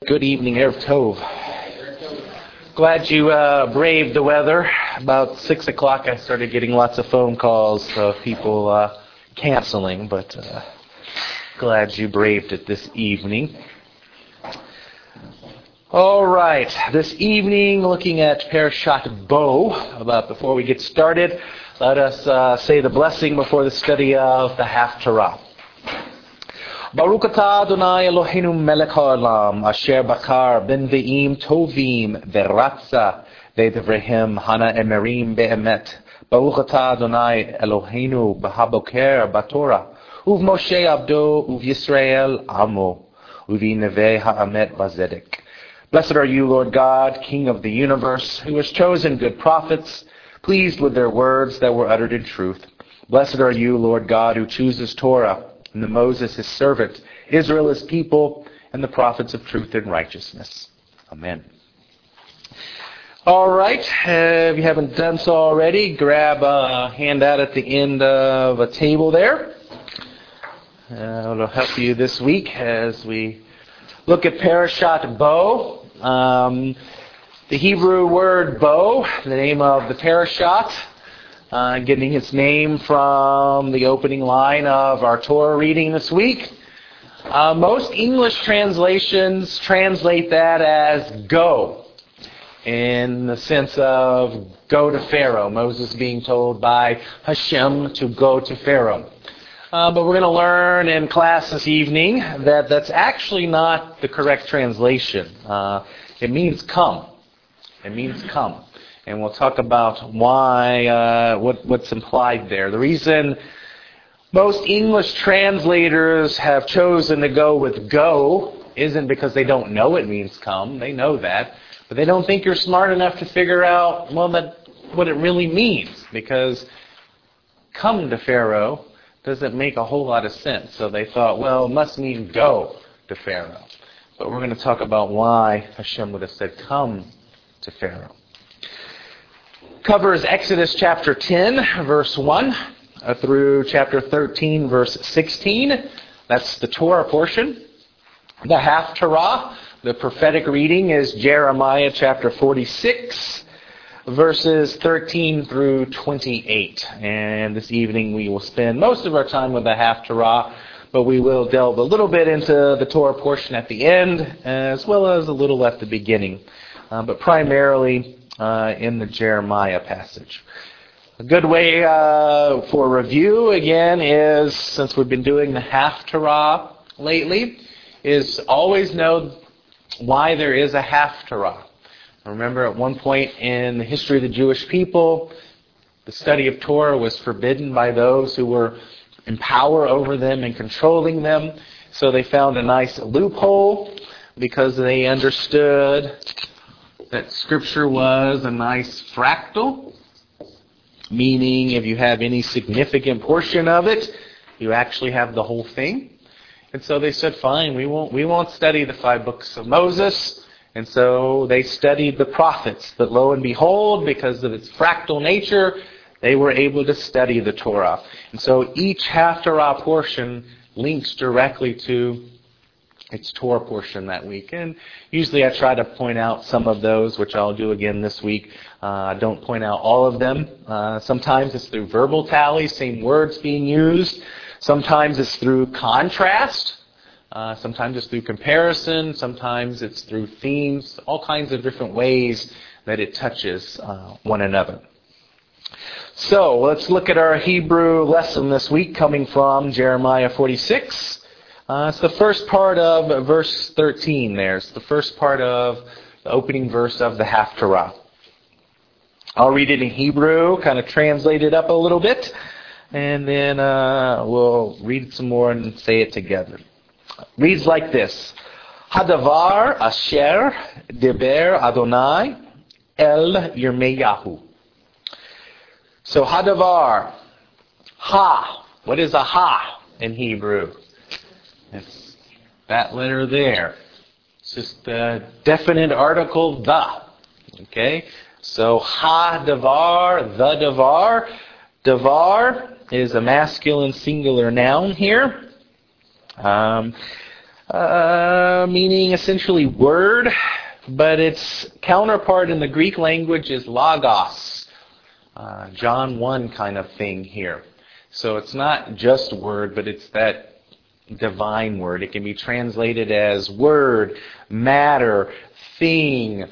Good evening, Erev Tov. Glad you braved the weather. About 6 o'clock I started getting lots of phone calls of people canceling, but glad you braved it this evening. All right, this evening looking at Parashat Bo. But before we get started, let us say the blessing before the study of the Haftarah. Baruch atah Adonai Eloheinu melech haolam, asher bachar benvi'im tovim veratza ve'devrehem hana emerim be'emet. Baruch atah Adonai Eloheinu b'haboker b'torah, uv Moshe abdo, uv Yisrael amo, uvi neveh ha'amet b'zedek. Blessed are you, Lord God, King of the universe, who has chosen good prophets, pleased with their words that were uttered in truth. Blessed are you, Lord God, who chooses Torah, and the Moses his servant, Israel his people, and the prophets of truth and righteousness. Amen. All right, if you haven't done so already, grab a handout at the end of a table there. It'll help you this week as we look at Parashat Bo. The Hebrew word Bo, the name of the Parashat, getting its name from the opening line of our Torah reading this week. Most English translations translate that as go, in the sense of go to Pharaoh, Moses being told by Hashem to go to Pharaoh. But we're going to learn in class this evening that that's actually not the correct translation. It means come. It means come. And we'll talk about why, what's implied there. The reason most English translators have chosen to go with go isn't because they don't know it means come. They know that. But they don't think you're smart enough to figure out, what it really means. Because come to Pharaoh doesn't make a whole lot of sense. So they thought, it must mean go to Pharaoh. But we're going to talk about why Hashem would have said come to Pharaoh. Covers Exodus chapter 10, verse 1, through chapter 13, verse 16. That's the Torah portion. The Haftarah, the prophetic reading, is Jeremiah chapter 46, verses 13 through 28. And this evening we will spend most of our time with the Haftarah, but we will delve a little bit into the Torah portion at the end, as well as a little at the beginning. But primarily in the Jeremiah passage. A good way for review, again, is, since we've been doing the Haftarah lately, is always know why there is a Haftarah. Remember, at one point in the history of the Jewish people, the study of Torah was forbidden by those who were in power over them and controlling them. So they found a nice loophole because they understood that Scripture was a nice fractal, meaning if you have any significant portion of it, you actually have the whole thing. And so they said, fine, we won't study the 5 books of Moses. And so they studied the prophets. But lo and behold, because of its fractal nature, they were able to study the Torah. And so each Haftarah portion links directly to its Torah portion that week. And usually I try to point out some of those, which I'll do again this week. I don't point out all of them. Sometimes it's through verbal tally, same words being used. Sometimes it's through contrast. Sometimes it's through comparison. Sometimes it's through themes. All kinds of different ways that it touches one another. So let's look at our Hebrew lesson this week coming from Jeremiah 46. It's the first part of verse 13 there. It's the first part of the opening verse of the Haftarah. I'll read it in Hebrew, kind of translate it up a little bit, and then we'll read it some more and say it together. It reads like this. Hadavar asher deber Adonai el Yirmeyahu. So Hadavar, ha. What is a ha in Hebrew? It's that letter there. It's just the definite article, the. Okay? So, ha-davar, the davar. Davar is a masculine singular noun here. meaning essentially word, but its counterpart in the Greek language is logos. John 1 kind of thing here. So it's not just word, but it's that divine word. It can be translated as word, matter, thing,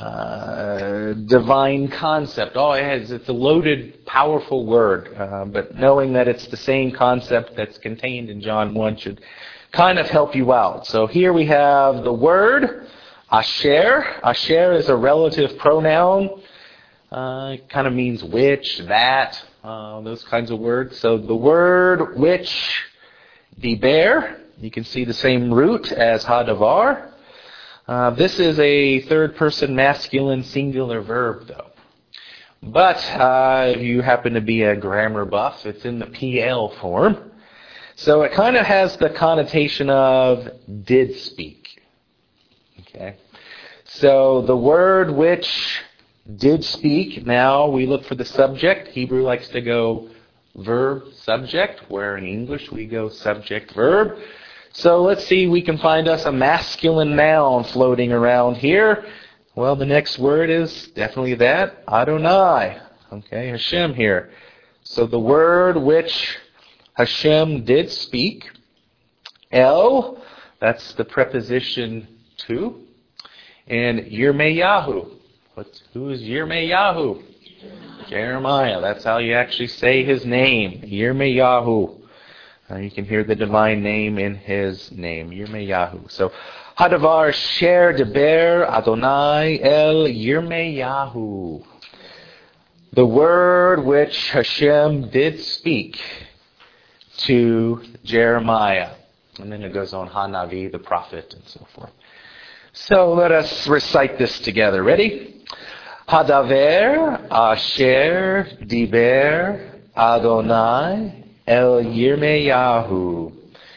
divine concept. It's a loaded, powerful word. But knowing that it's the same concept that's contained in John 1 should kind of help you out. So here we have the word, asher. Asher is a relative pronoun. It kind of means which, that, those kinds of words. So the word which, diber, you can see the same root as hadavar. This is a third-person masculine singular verb, though. But if you happen to be a grammar buff, it's in the PL form. So it kind of has the connotation of did speak. Okay. So the word which did speak, now we look for the subject. Hebrew likes to go verb, subject, where in English we go subject, verb. So let's see, we can find us a masculine noun floating around here. Well, the next word is definitely that, Adonai. Okay, Hashem here. So the word which Hashem did speak, El, that's the preposition to, and Yirmeyahu. Who is Yirmeyahu? Jeremiah. That's how you actually say his name. Yirmeyahu. You can hear the divine name in his name. Yirmeyahu. So, Hadavar Sher Deber Adonai El Yirmeyahu. The word which Hashem did speak to Jeremiah. And then it goes on Hanavi, the prophet, and so forth. So let us recite this together. Ready? Hadaver Asher Diber Adonai El Yirmeyahu.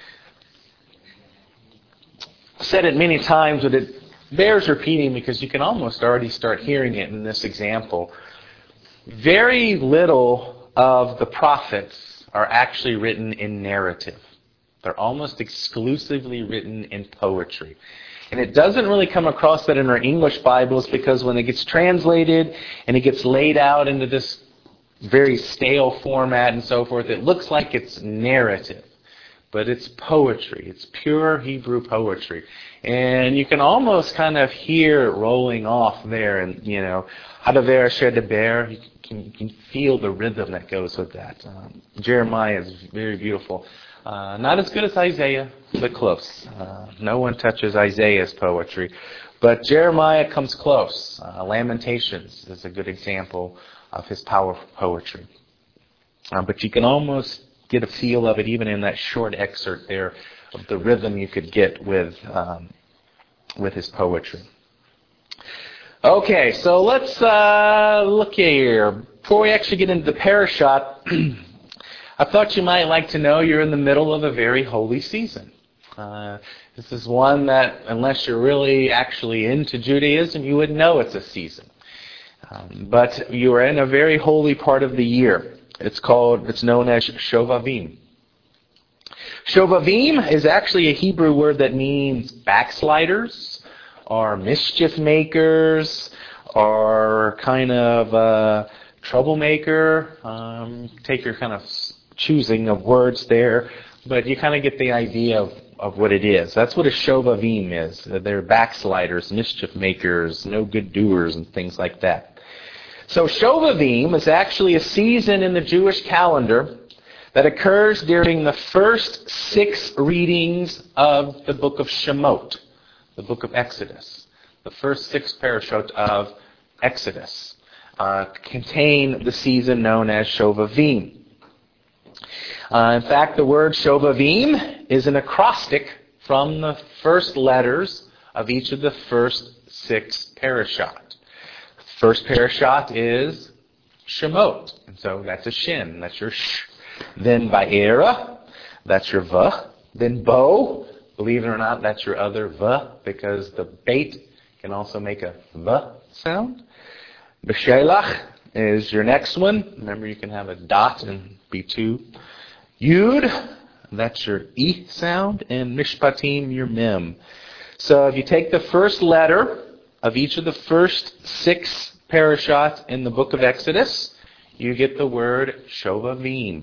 I've said it many times, but it bears repeating because you can almost already start hearing it in this example. Very little of the prophets are actually written in narrative. They're almost exclusively written in poetry. And it doesn't really come across that in our English Bibles because when it gets translated and it gets laid out into this very stale format and so forth, it looks like it's narrative. But it's poetry. It's pure Hebrew poetry. And you can almost kind of hear it rolling off there. And, you know, Hadaver Asher Deber, you can feel the rhythm that goes with that. Jeremiah is very beautiful. Not as good as Isaiah, but close. No one touches Isaiah's poetry. But Jeremiah comes close. Lamentations is a good example of his powerful poetry. But you can almost get a feel of it even in that short excerpt there of the rhythm you could get with his poetry. Okay, so let's look here. Before we actually get into the parashat, I thought you might like to know you're in the middle of a very holy season. This is one that, unless you're really actually into Judaism, you wouldn't know it's a season. But you are in a very holy part of the year. It's known as Shovavim. Shovavim is actually a Hebrew word that means backsliders, or mischief makers, or kind of troublemaker. Take your kind of choosing of words there, but you kind of get the idea of what it is. That's what a Shovavim is. They're backsliders, mischief makers, no good doers, and things like that. So Shovavim is actually a season in the Jewish calendar that occurs during the first 6 readings of the book of Shemot, the book of Exodus. The first 6 parashot of Exodus contain the season known as Shovavim. In fact, the word Shovavim is an acrostic from the first letters of each of the first 6 parashot. First parashat is Shemot, and so that's a shin, that's your sh. Then Va'era, that's your v. Then Bo, believe it or not, that's your other v, because the bait can also make a v sound. B'Shelach is your next one. Remember, you can have a dot and be 2. Yud, that's your E sound, and Mishpatim, your Mem. So if you take the first letter of each of the first 6 parashot in the book of Exodus, you get the word Shovavim.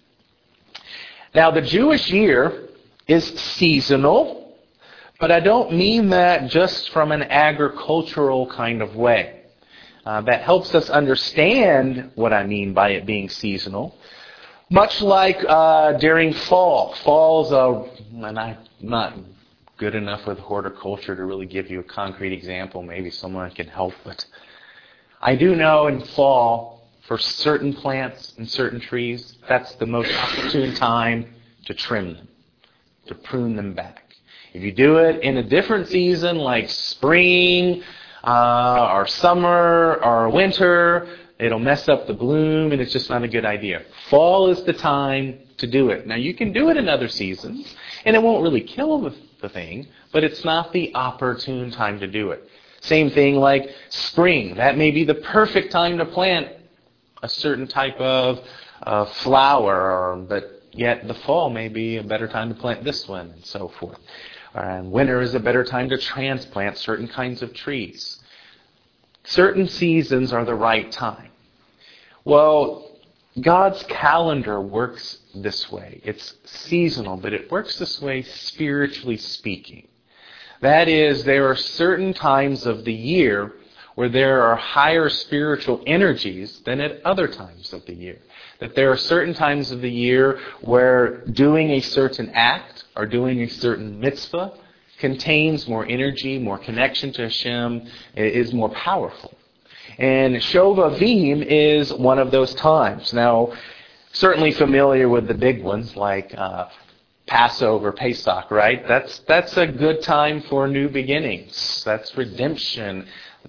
Now, the Jewish year is seasonal, but I don't mean that just from an agricultural kind of way. That helps us understand what I mean by it being seasonal. Much like during fall. Fall's and I'm not good enough with horticulture to really give you a concrete example. Maybe someone can help, but I do know in fall, for certain plants and certain trees, that's the most opportune time to trim them, to prune them back. If you do it in a different season, like spring, or summer, or winter, it'll mess up the bloom, and it's just not a good idea. Fall is the time to do it. Now, you can do it in other seasons, and it won't really kill the thing, but it's not the opportune time to do it. Same thing like spring. That may be the perfect time to plant a certain type of flower, but yet the fall may be a better time to plant this one, and so forth. And winter is a better time to transplant certain kinds of trees. Certain seasons are the right time. Well, God's calendar works this way. It's seasonal, but it works this way spiritually speaking. That is, there are certain times of the year where there are higher spiritual energies than at other times of the year. That there are certain times of the year where doing a certain act or doing a certain mitzvah contains more energy, more connection to Hashem, is more powerful. And Shovavim is one of those times. Now, certainly familiar with the big ones like Passover, Pesach, right? That's a good time for new beginnings. That's redemption.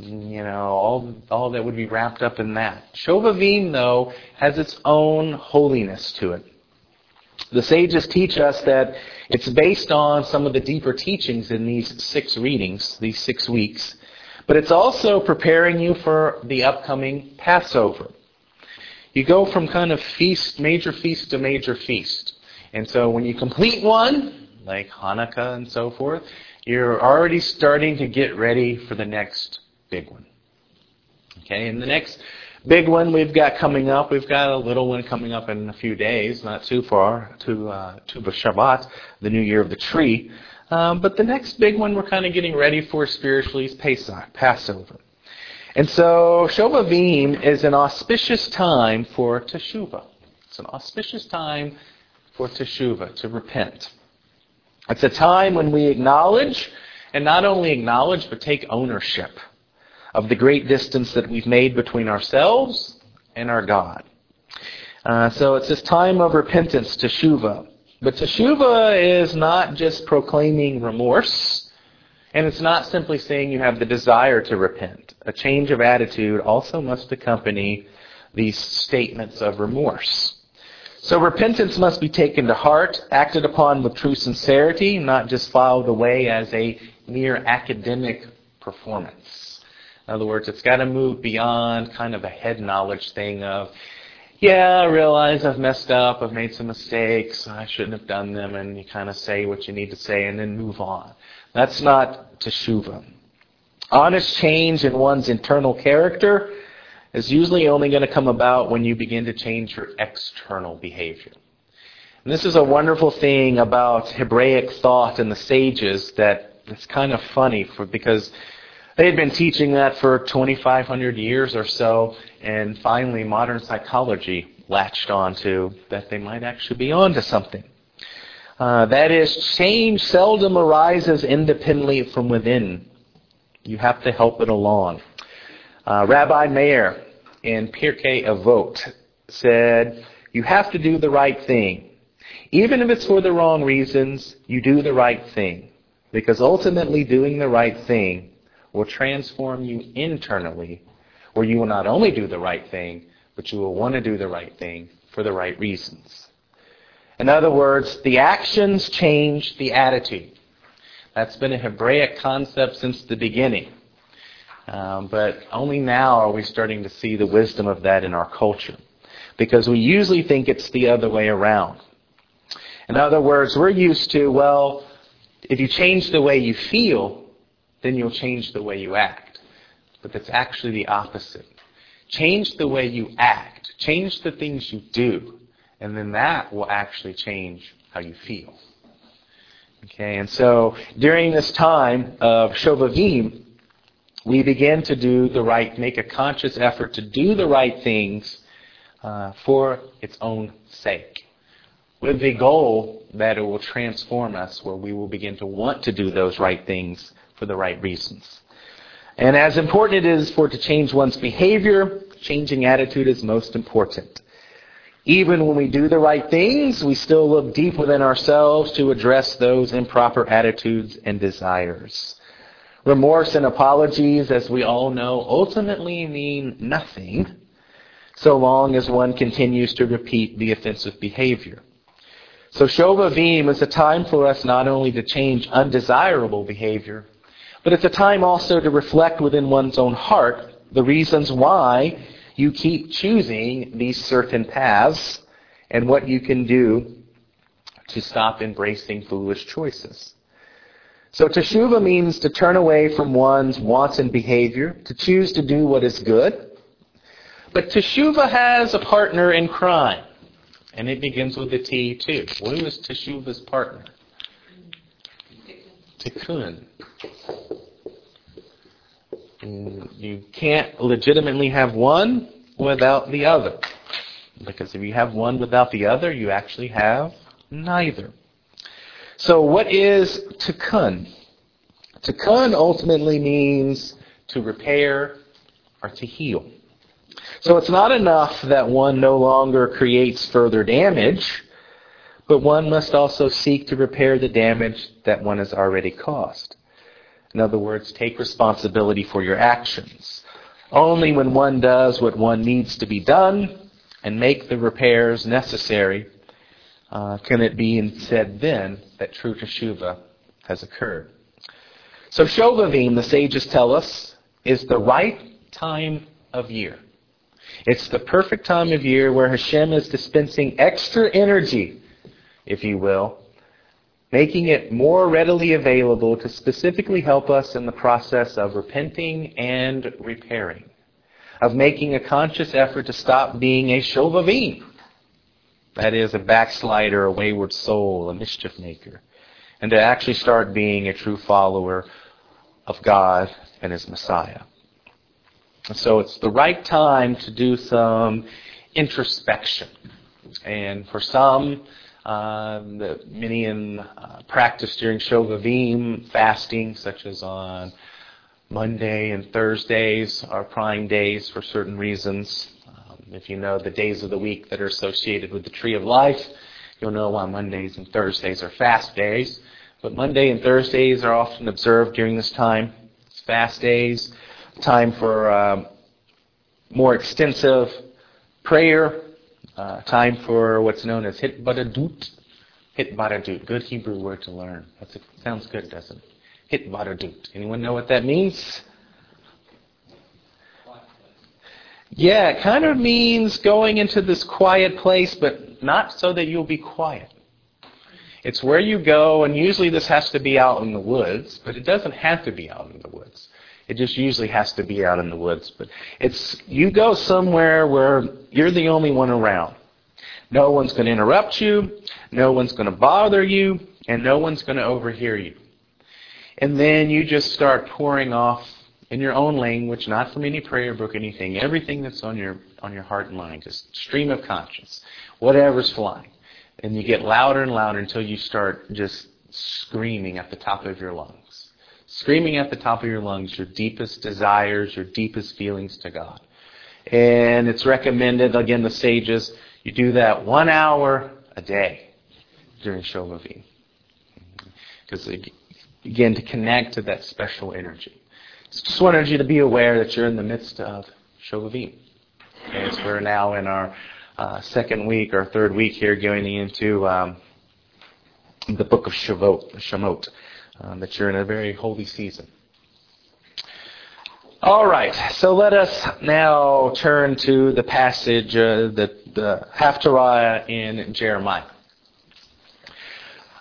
All that would be wrapped up in that. Shovavim, though, has its own holiness to it. The sages teach us that it's based on some of the deeper teachings in these 6 readings, these 6 weeks, but it's also preparing you for the upcoming Passover. You go from kind of major feast to major feast. And so when you complete one, like Hanukkah and so forth, you're already starting to get ready for the next big one. Okay, and the next big one we've got a little one coming up in a few days, not too far, to B'Shabbat, the new year of the tree. But the next big one we're kind of getting ready for spiritually is Pesach, Passover. And so Shovavim is an auspicious time for Teshuvah. It's an auspicious time for Teshuvah, to repent. It's a time when we acknowledge, and not only acknowledge, but take ownership of the great distance that we've made between ourselves and our God. So it's this time of repentance, Teshuvah. But Teshuvah is not just proclaiming remorse, and it's not simply saying you have the desire to repent. A change of attitude also must accompany these statements of remorse. So repentance must be taken to heart, acted upon with true sincerity, not just filed away as a mere academic performance. In other words, it's got to move beyond kind of a head knowledge thing of, yeah, I realize I've messed up, I've made some mistakes, I shouldn't have done them, and you kind of say what you need to say and then move on. That's not teshuvah. Honest change in one's internal character is usually only going to come about when you begin to change your external behavior. And this is a wonderful thing about Hebraic thought and the sages that it's kind of funny because they had been teaching that for 2,500 years or so, and finally modern psychology latched onto that they might actually be onto something. That is, change seldom arises independently from within. You have to help it along. Rabbi Meir in Pirkei Avot said, you have to do the right thing. Even if it's for the wrong reasons, you do the right thing. Because ultimately doing the right thing will transform you internally, where you will not only do the right thing, but you will want to do the right thing for the right reasons. In other words, the actions change the attitude. That's been a Hebraic concept since the beginning. But only now are we starting to see the wisdom of that in our culture. Because we usually think it's the other way around. In other words, we're used to, well, if you change the way you feel, then you'll change the way you act. But that's actually the opposite. Change the way you act. Change the things you do. And then that will actually change how you feel. Okay, and so during this time of Shovavim, we begin to make a conscious effort to do the right things for its own sake, with the goal that it will transform us, where we will begin to want to do those right things for the right reasons. And as important it is for it to change one's behavior, changing attitude is most important. Even when we do the right things, we still look deep within ourselves to address those improper attitudes and desires. Remorse and apologies, as we all know, ultimately mean nothing so long as one continues to repeat the offensive behavior. So Shovavim is a time for us not only to change undesirable behavior, but it's a time also to reflect within one's own heart the reasons why you keep choosing these certain paths and what you can do to stop embracing foolish choices. So teshuva means to turn away from one's wanton behavior, to choose to do what is good. But teshuva has a partner in crime, and it begins with a T too. Who is teshuva's partner? Tikkun. You can't legitimately have one without the other. Because if you have one without the other, you actually have neither. So what is tikkun? Tikkun ultimately means to repair or to heal. So it's not enough that one no longer creates further damage, but one must also seek to repair the damage that one has already caused. In other words, take responsibility for your actions. Only when one does what one needs to be done and make the repairs necessary can it be said then that true teshuva has occurred. So Shovavim, the sages tell us, is the right time of year. It's the perfect time of year where Hashem is dispensing extra energy, if you will, making it more readily available to specifically help us in the process of repenting and repairing, of making a conscious effort to stop being a Shovavim, that is, a backslider, a wayward soul, a mischief maker, and to actually start being a true follower of God and His Messiah. So it's the right time to do some introspection. And for some, many in practice during Shovavim, fasting, such as on Monday and Thursdays, are prime days for certain reasons. If you know the days of the week that are associated with the Tree of Life, you'll know why Mondays and Thursdays are fast days. But Monday and Thursdays are often observed during this time. It's fast days, time for more extensive prayer, time for what's known as hitbadadut. Hitbadadut, good Hebrew word to learn. Sounds good, doesn't it? Hitbadadut. Anyone know what that means? Yeah, it kind of means going into this quiet place, but not so that you'll be quiet. It's where you go, and usually this has to be out in the woods, but it doesn't have to be out in the woods. It just usually has to be out in the woods. But you go somewhere where you're the only one around. No one's going to interrupt you, no one's going to bother you, and no one's going to overhear you. And then you just start pouring off in your own language, not from any prayer book, anything, everything that's on your heart and mind, just stream of conscience, whatever's flying. And you get louder and louder until you start just screaming at the top of your lungs. Screaming at the top of your lungs your deepest desires, your deepest feelings to God. And it's recommended, again, the sages, you do that 1 hour a day during Shovavim. Because, again, to connect to that special energy. Just wanted you to be aware that you're in the midst of Shovavim. Okay, so we're now in our second week or third week here going into the book of Shemot. That you're in a very holy season. All right, so let us now turn to the passage, the Haftarah in Jeremiah.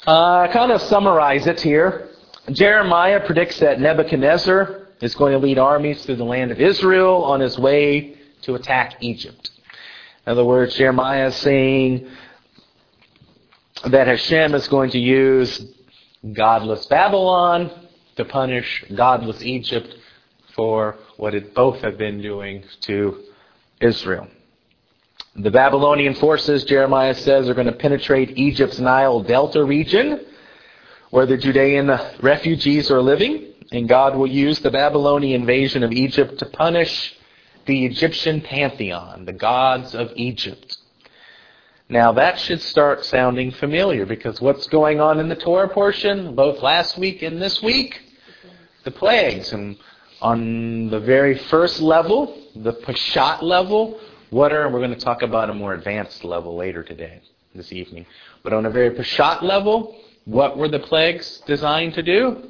Kind of summarize it here. Jeremiah predicts that Nebuchadnezzar is going to lead armies through the land of Israel on his way to attack Egypt. In other words, Jeremiah is saying that Hashem is going to use godless Babylon to punish godless Egypt for what it both have been doing to Israel. The Babylonian forces, Jeremiah says, are going to penetrate Egypt's Nile Delta region, where the Judean refugees are living, and God will use the Babylonian invasion of Egypt to punish the Egyptian pantheon, the gods of Egypt. Now that should start sounding familiar, because what's going on in the Torah portion, both last week and this week? The plagues. And on the very first level, the Peshat level, we're going to talk about a more advanced level later today, this evening. But on a very Peshat level, what were the plagues designed to do?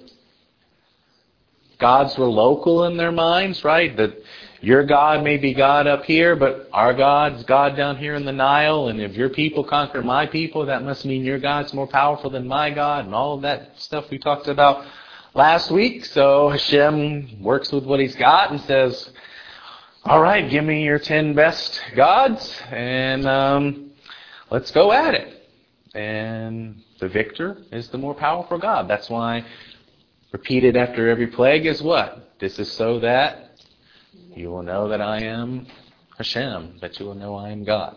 Gods were local in their minds, right? That your God may be God up here, but our God's God down here in the Nile. And if your people conquer my people, that must mean your God's more powerful than my God. And all of that stuff we talked about last week. So Hashem works with what he's got and says, all right, give me your 10 best gods, and let's go at it. And the victor is the more powerful God. That's why repeated after every plague is what? This is so that you will know that I am Hashem, that you will know I am God.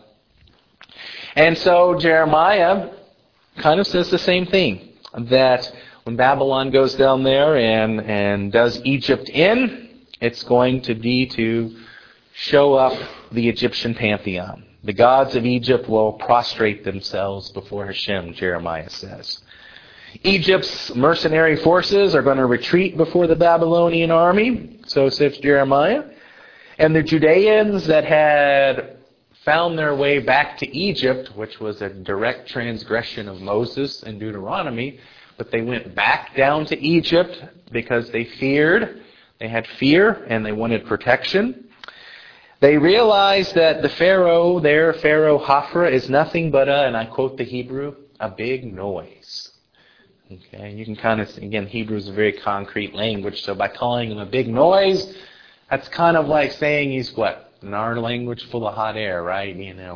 And so Jeremiah kind of says the same thing, that when Babylon goes down there and does Egypt in, it's going to be to show up the Egyptian pantheon. The gods of Egypt will prostrate themselves before Hashem, Jeremiah says. Egypt's mercenary forces are going to retreat before the Babylonian army, so says Jeremiah. And the Judeans that had found their way back to Egypt, which was a direct transgression of Moses and Deuteronomy, but they went back down to Egypt because they had fear, and they wanted protection. They realized that the Pharaoh there, Pharaoh Hophra, is nothing but and I quote the Hebrew, a big noise. Okay, you can kind of, again, Hebrew is a very concrete language, so by calling him a big noise, that's kind of like saying he's what? In our language, full of hot air, right?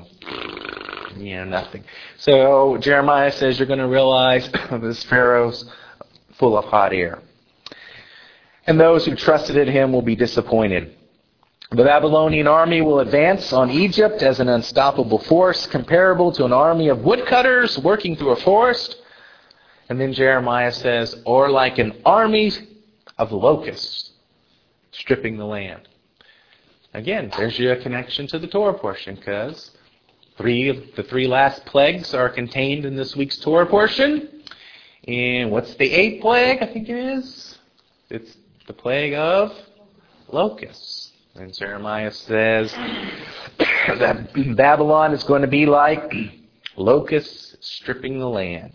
Nothing. So Jeremiah says you're going to realize this Pharaoh's full of hot air. And those who trusted in him will be disappointed. The Babylonian army will advance on Egypt as an unstoppable force, comparable to an army of woodcutters working through a forest. And then Jeremiah says, or like an army of locusts stripping the land. Again, there's your connection to the Torah portion, because the three last plagues are contained in this week's Torah portion. And what's the 8th plague, I think it is? It's the plague of locusts. And Jeremiah says that Babylon is going to be like locusts stripping the land,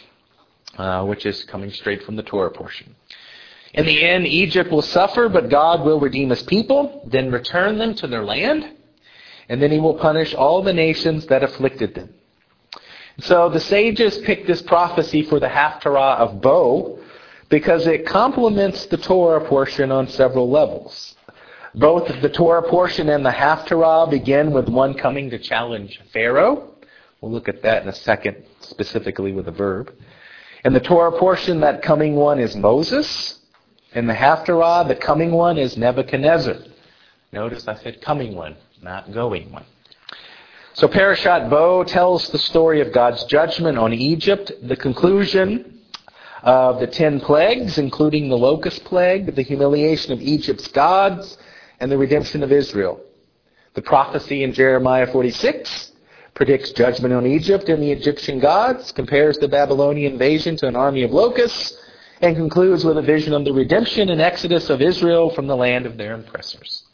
which is coming straight from the Torah portion. In the end, Egypt will suffer, but God will redeem his people, then return them to their land, and then he will punish all the nations that afflicted them. So the sages picked this prophecy for the Haftarah of Bo because it complements the Torah portion on several levels. Both the Torah portion and the Haftarah begin with one coming to challenge Pharaoh. We'll look at that in a second, specifically with a verb. In the Torah portion, that coming one is Moses. In the Haftarah, the coming one is Nebuchadnezzar. Notice I said coming one, not going one. So Parashat Bo tells the story of God's judgment on Egypt, the conclusion of the 10 plagues, including the locust plague, the humiliation of Egypt's gods, and the redemption of Israel. The prophecy in Jeremiah 46 predicts judgment on Egypt and the Egyptian gods, compares the Babylonian invasion to an army of locusts, and concludes with a vision of the redemption and exodus of Israel from the land of their oppressors.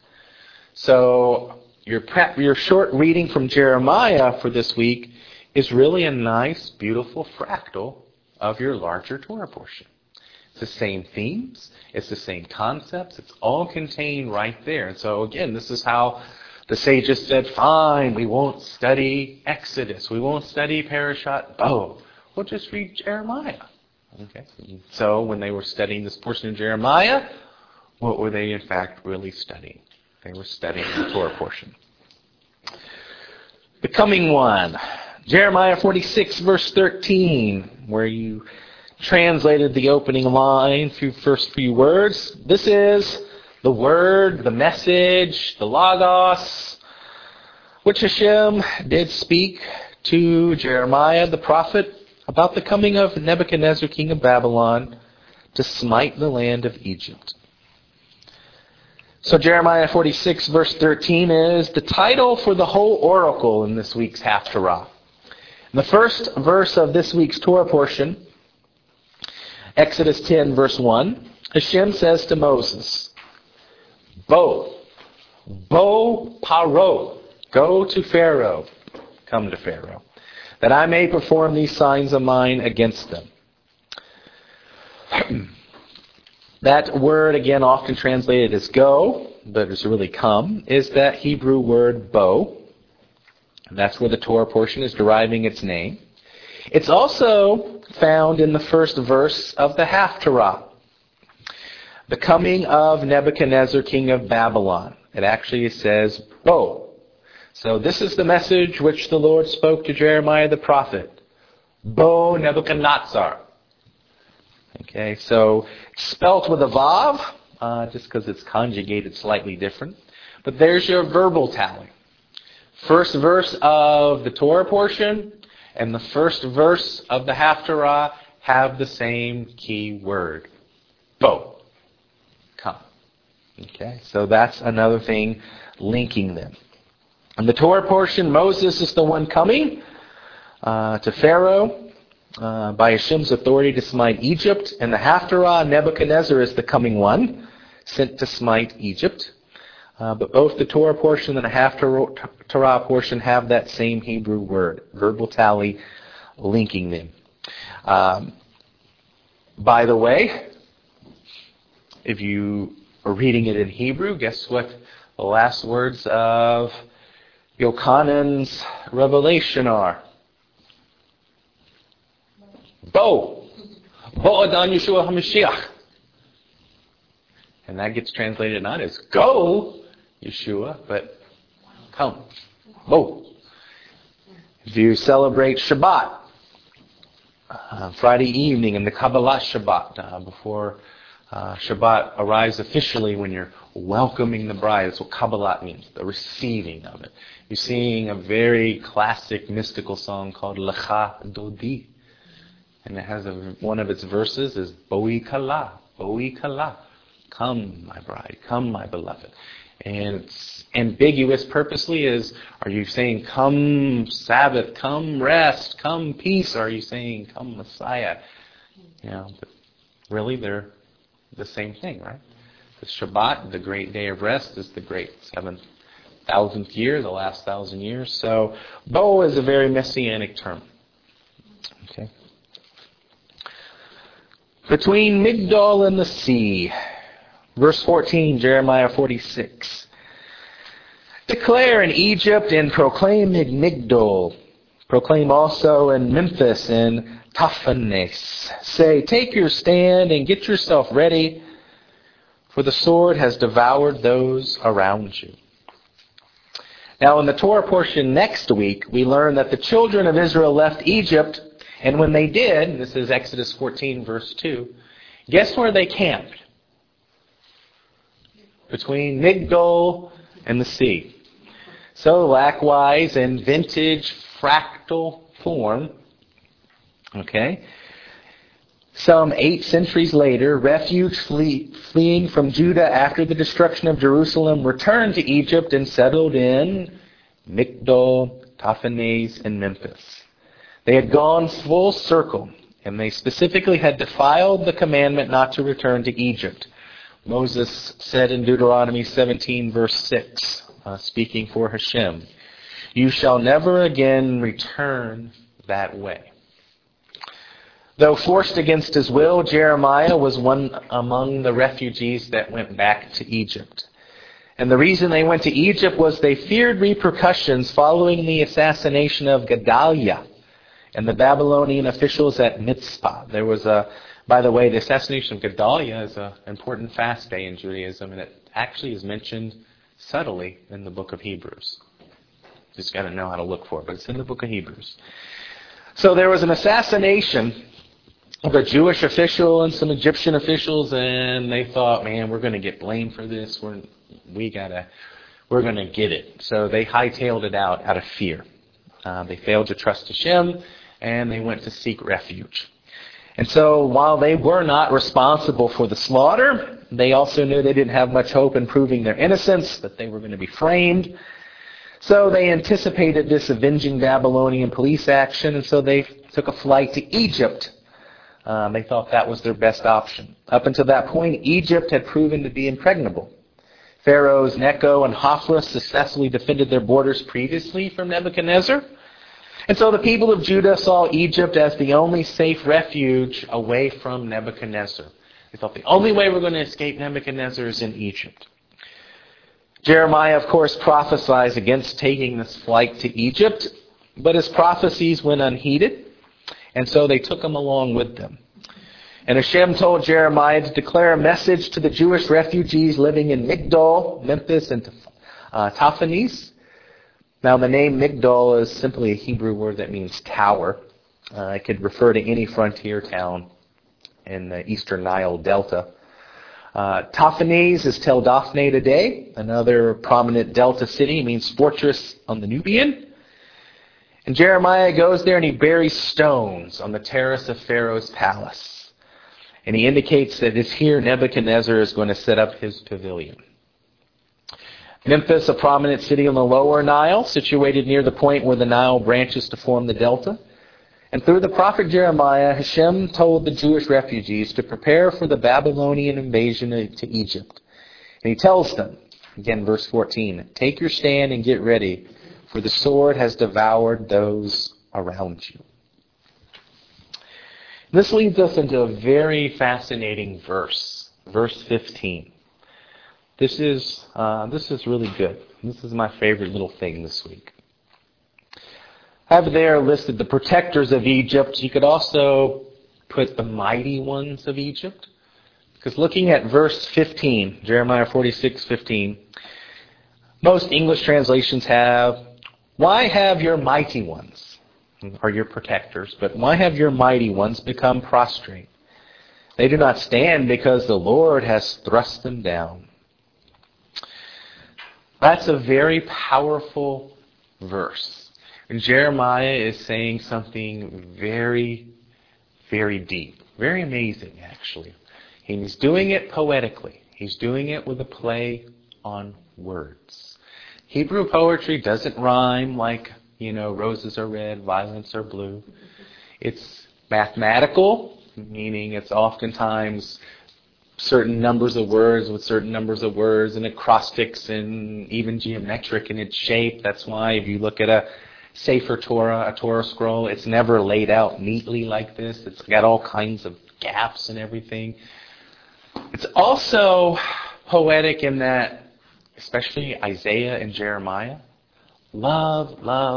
So your short reading from Jeremiah for this week is really a nice, beautiful fractal of your larger Torah portion. It's the same themes. It's the same concepts. It's all contained right there. And so again, this is how the sages said, fine, we won't study Exodus. We won't study Parashat Bo. We'll just read Jeremiah. Okay. So when they were studying this portion of Jeremiah, what were they in fact really studying? They were studying the Torah portion. The coming one. Jeremiah 46 verse 13, where you translated the opening line through first few words. This is the word, the message, the logos, which Hashem did speak to Jeremiah the prophet about the coming of Nebuchadnezzar, king of Babylon, to smite the land of Egypt. So Jeremiah 46 verse 13 is the title for the whole oracle in this week's Haftarah. In the first verse of this week's Torah portion, Exodus 10 verse 1, Hashem says to Moses, Bo Paro, go to Pharaoh, come to Pharaoh, that I may perform these signs of mine against them. That word, again, often translated as go, but it's really come, is that Hebrew word bo. And that's where the Torah portion is deriving its name. It's also found in the first verse of the Haftarah, the coming of Nebuchadnezzar, king of Babylon. It actually says bo. So this is the message which the Lord spoke to Jeremiah the prophet. Bo Nebuchadnezzar. Okay, so it's spelt with a vav, just because it's conjugated slightly different. But there's your verbal tally. First verse of the Torah portion and the first verse of the Haftarah have the same key word. Bo. Come. Okay, so that's another thing linking them. In the Torah portion, Moses is the one coming to Pharaoh by Hashem's authority to smite Egypt. In the Haftarah, Nebuchadnezzar is the coming one, sent to smite Egypt. But both the Torah portion and the Haftarah portion have that same Hebrew word, verbal tally, linking them. By the way, if you are reading it in Hebrew, guess what the last words of Yochanan's revelation are? Bo. Bo Adan Yeshua HaMashiach. And that gets translated not as go, Yeshua, but come. Bo. If you celebrate Shabbat, Friday evening in the Kabbalah Shabbat, before Shabbat arrives officially, when you're welcoming the bride, that's what Kabbalah means, the receiving of it. You're singing a very classic mystical song called Lecha Dodi. And it has one of its verses is Boi Kala, Boi Kala. Come, my bride, come, my beloved. And it's ambiguous purposely is, are you saying come Sabbath, come rest, come peace? Or are you saying come Messiah? But really they're the same thing, right? The Shabbat, the great day of rest, is the great 7,000th year, the last 1,000 years. So Bo is a very messianic term. Okay. Between Migdol and the sea. Verse 14, Jeremiah 46. Declare in Egypt and proclaim in Migdol. Proclaim also in Memphis and Tahpanhes. Say, take your stand and get yourself ready, for the sword has devoured those around you. Now in the Torah portion next week, we learn that the children of Israel left Egypt, and when they did, this is Exodus 14 verse 2, guess where they camped? Between Migdol and the sea. So likewise, in vintage fractal form, some 8 centuries later, refuge fleeing from Judah after the destruction of Jerusalem returned to Egypt and settled in Migdol, Tahpanhes, and Memphis. They had gone full circle, and they specifically had defiled the commandment not to return to Egypt. Moses said in Deuteronomy 17, verse 6, speaking for Hashem, you shall never again return that way. Though forced against his will, Jeremiah was one among the refugees that went back to Egypt. And the reason they went to Egypt was they feared repercussions following the assassination of Gedaliah and the Babylonian officials at Mitzpah. There was by the way, the assassination of Gedaliah is an important fast day in Judaism, and it actually is mentioned subtly in the book of Hebrews. Just got to know how to look for it, but it's in the book of Hebrews. So there was an assassination of a Jewish official and some Egyptian officials, and they thought, man, we're going to get blamed for this. We're going to get it. So they hightailed it out of fear. They failed to trust Hashem, and they went to seek refuge. And so while they were not responsible for the slaughter, they also knew they didn't have much hope in proving their innocence, that they were going to be framed. So they anticipated this avenging Babylonian police action, and so they took a flight to Egypt. They thought that was their best option. Up until that point, Egypt had proven to be impregnable. Pharaohs Necho and Hophra successfully defended their borders previously from Nebuchadnezzar. And so the people of Judah saw Egypt as the only safe refuge away from Nebuchadnezzar. They thought the only way we're going to escape Nebuchadnezzar is in Egypt. Jeremiah, of course, prophesies against taking this flight to Egypt, but his prophecies went unheeded, and so they took him along with them. And Hashem told Jeremiah to declare a message to the Jewish refugees living in Migdol, Memphis, and Tahpanhes. Now, the name Migdol is simply a Hebrew word that means tower. It could refer to any frontier town in the eastern Nile Delta. Tahpanhes is Tel Daphne today, another prominent Delta city, means fortress on the Nubian. And Jeremiah goes there and he buries stones on the terrace of Pharaoh's palace. And he indicates that it's here Nebuchadnezzar is going to set up his pavilion. Memphis, a prominent city on the lower Nile, situated near the point where the Nile branches to form the Delta. And through the prophet Jeremiah, Hashem told the Jewish refugees to prepare for the Babylonian invasion to Egypt. And he tells them, again, verse 14, take your stand and get ready, for the sword has devoured those around you. This leads us into a very fascinating verse, verse 15. This is really good. This is my favorite little thing this week. I have there listed the protectors of Egypt. You could also put the mighty ones of Egypt. Because looking at verse 15, Jeremiah 46:15, most English translations have, why have your mighty ones, or your protectors, but why have your mighty ones become prostrate? They do not stand because the Lord has thrust them down. That's a very powerful verse. And Jeremiah is saying something very, very deep. Very amazing, actually. He's doing it poetically. He's doing it with a play on words. Hebrew poetry doesn't rhyme like, roses are red, violets are blue. It's mathematical, meaning it's oftentimes certain numbers of words with certain numbers of words, and acrostics, and even geometric in its shape. That's why if you look at a Sefer Torah, a Torah scroll, it's never laid out neatly like this. It's got all kinds of gaps and everything. It's also poetic in that, especially Isaiah and Jeremiah, love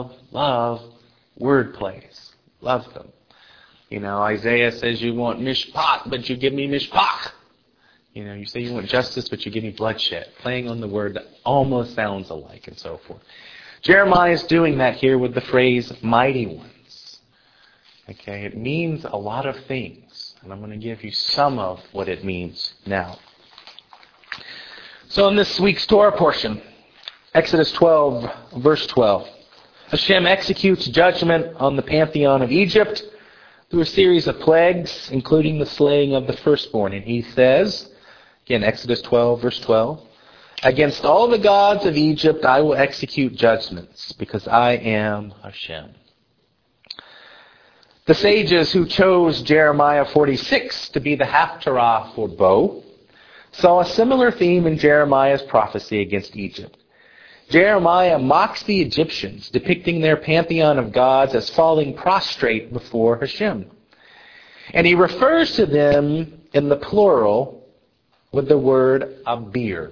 word plays. Love them. Isaiah says you want mishpat, but you give me mishpach. You say you want justice, but you give me bloodshed. Playing on the word that almost sounds alike and so forth. Jeremiah is doing that here with the phrase mighty ones. Okay, it means a lot of things. And I'm going to give you some of what it means now. So in this week's Torah portion, Exodus 12, verse 12, Hashem executes judgment on the pantheon of Egypt through a series of plagues, including the slaying of the firstborn. And he says, again, Exodus 12, verse 12, against all the gods of Egypt I will execute judgments, because I am Hashem. The sages who chose Jeremiah 46 to be the Haftarah for Bo saw a similar theme in Jeremiah's prophecy against Egypt. Jeremiah mocks the Egyptians, depicting their pantheon of gods as falling prostrate before Hashem. And he refers to them in the plural with the word Abir.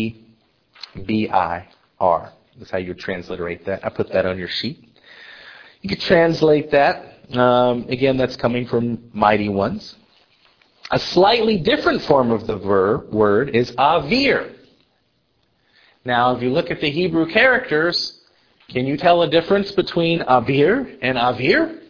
A-B-B-I-R. That's how you transliterate that. I put that on your sheet. You could translate that. Again, that's coming from mighty ones. A slightly different form of the word is avir. Now, if you look at the Hebrew characters, can you tell a difference between avir and avir?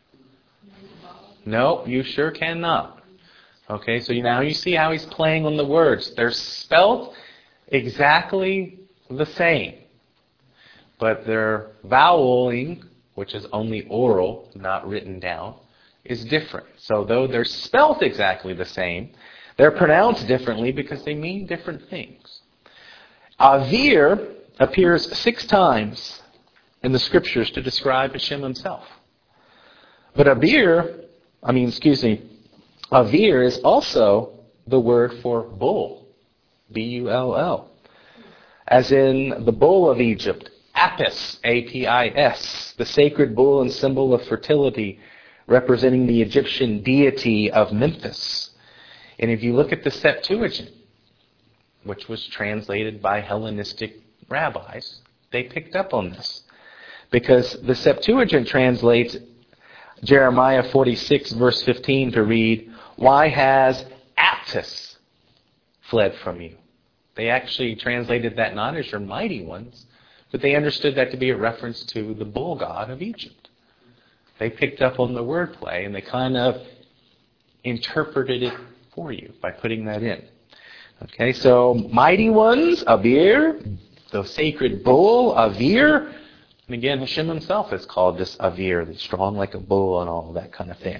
No, you sure cannot. Okay, so now you see how he's playing on the words. They're spelled exactly the same, but their voweling, which is only oral, not written down, is different. So though they're spelt exactly the same, they're pronounced differently because they mean different things. Avir appears 6 times in the scriptures to describe Hashem himself. But avir is also the word for bull, B-U-L-L. As in the bull of Egypt, Apis, A-P-I-S, the sacred bull and symbol of fertility, representing the Egyptian deity of Memphis. And if you look at the Septuagint, which was translated by Hellenistic rabbis, they picked up on this. Because the Septuagint translates Jeremiah 46, verse 15 to read, "Why has Apis fled from you?" They actually translated that not as your mighty ones, but they understood that to be a reference to the bull god of Egypt. They picked up on the wordplay and they kind of interpreted it for you by putting that in. Okay, so mighty ones, Avir, the sacred bull, Avir. And again, Hashem himself is called this Avir, the strong like a bull and all that kind of thing.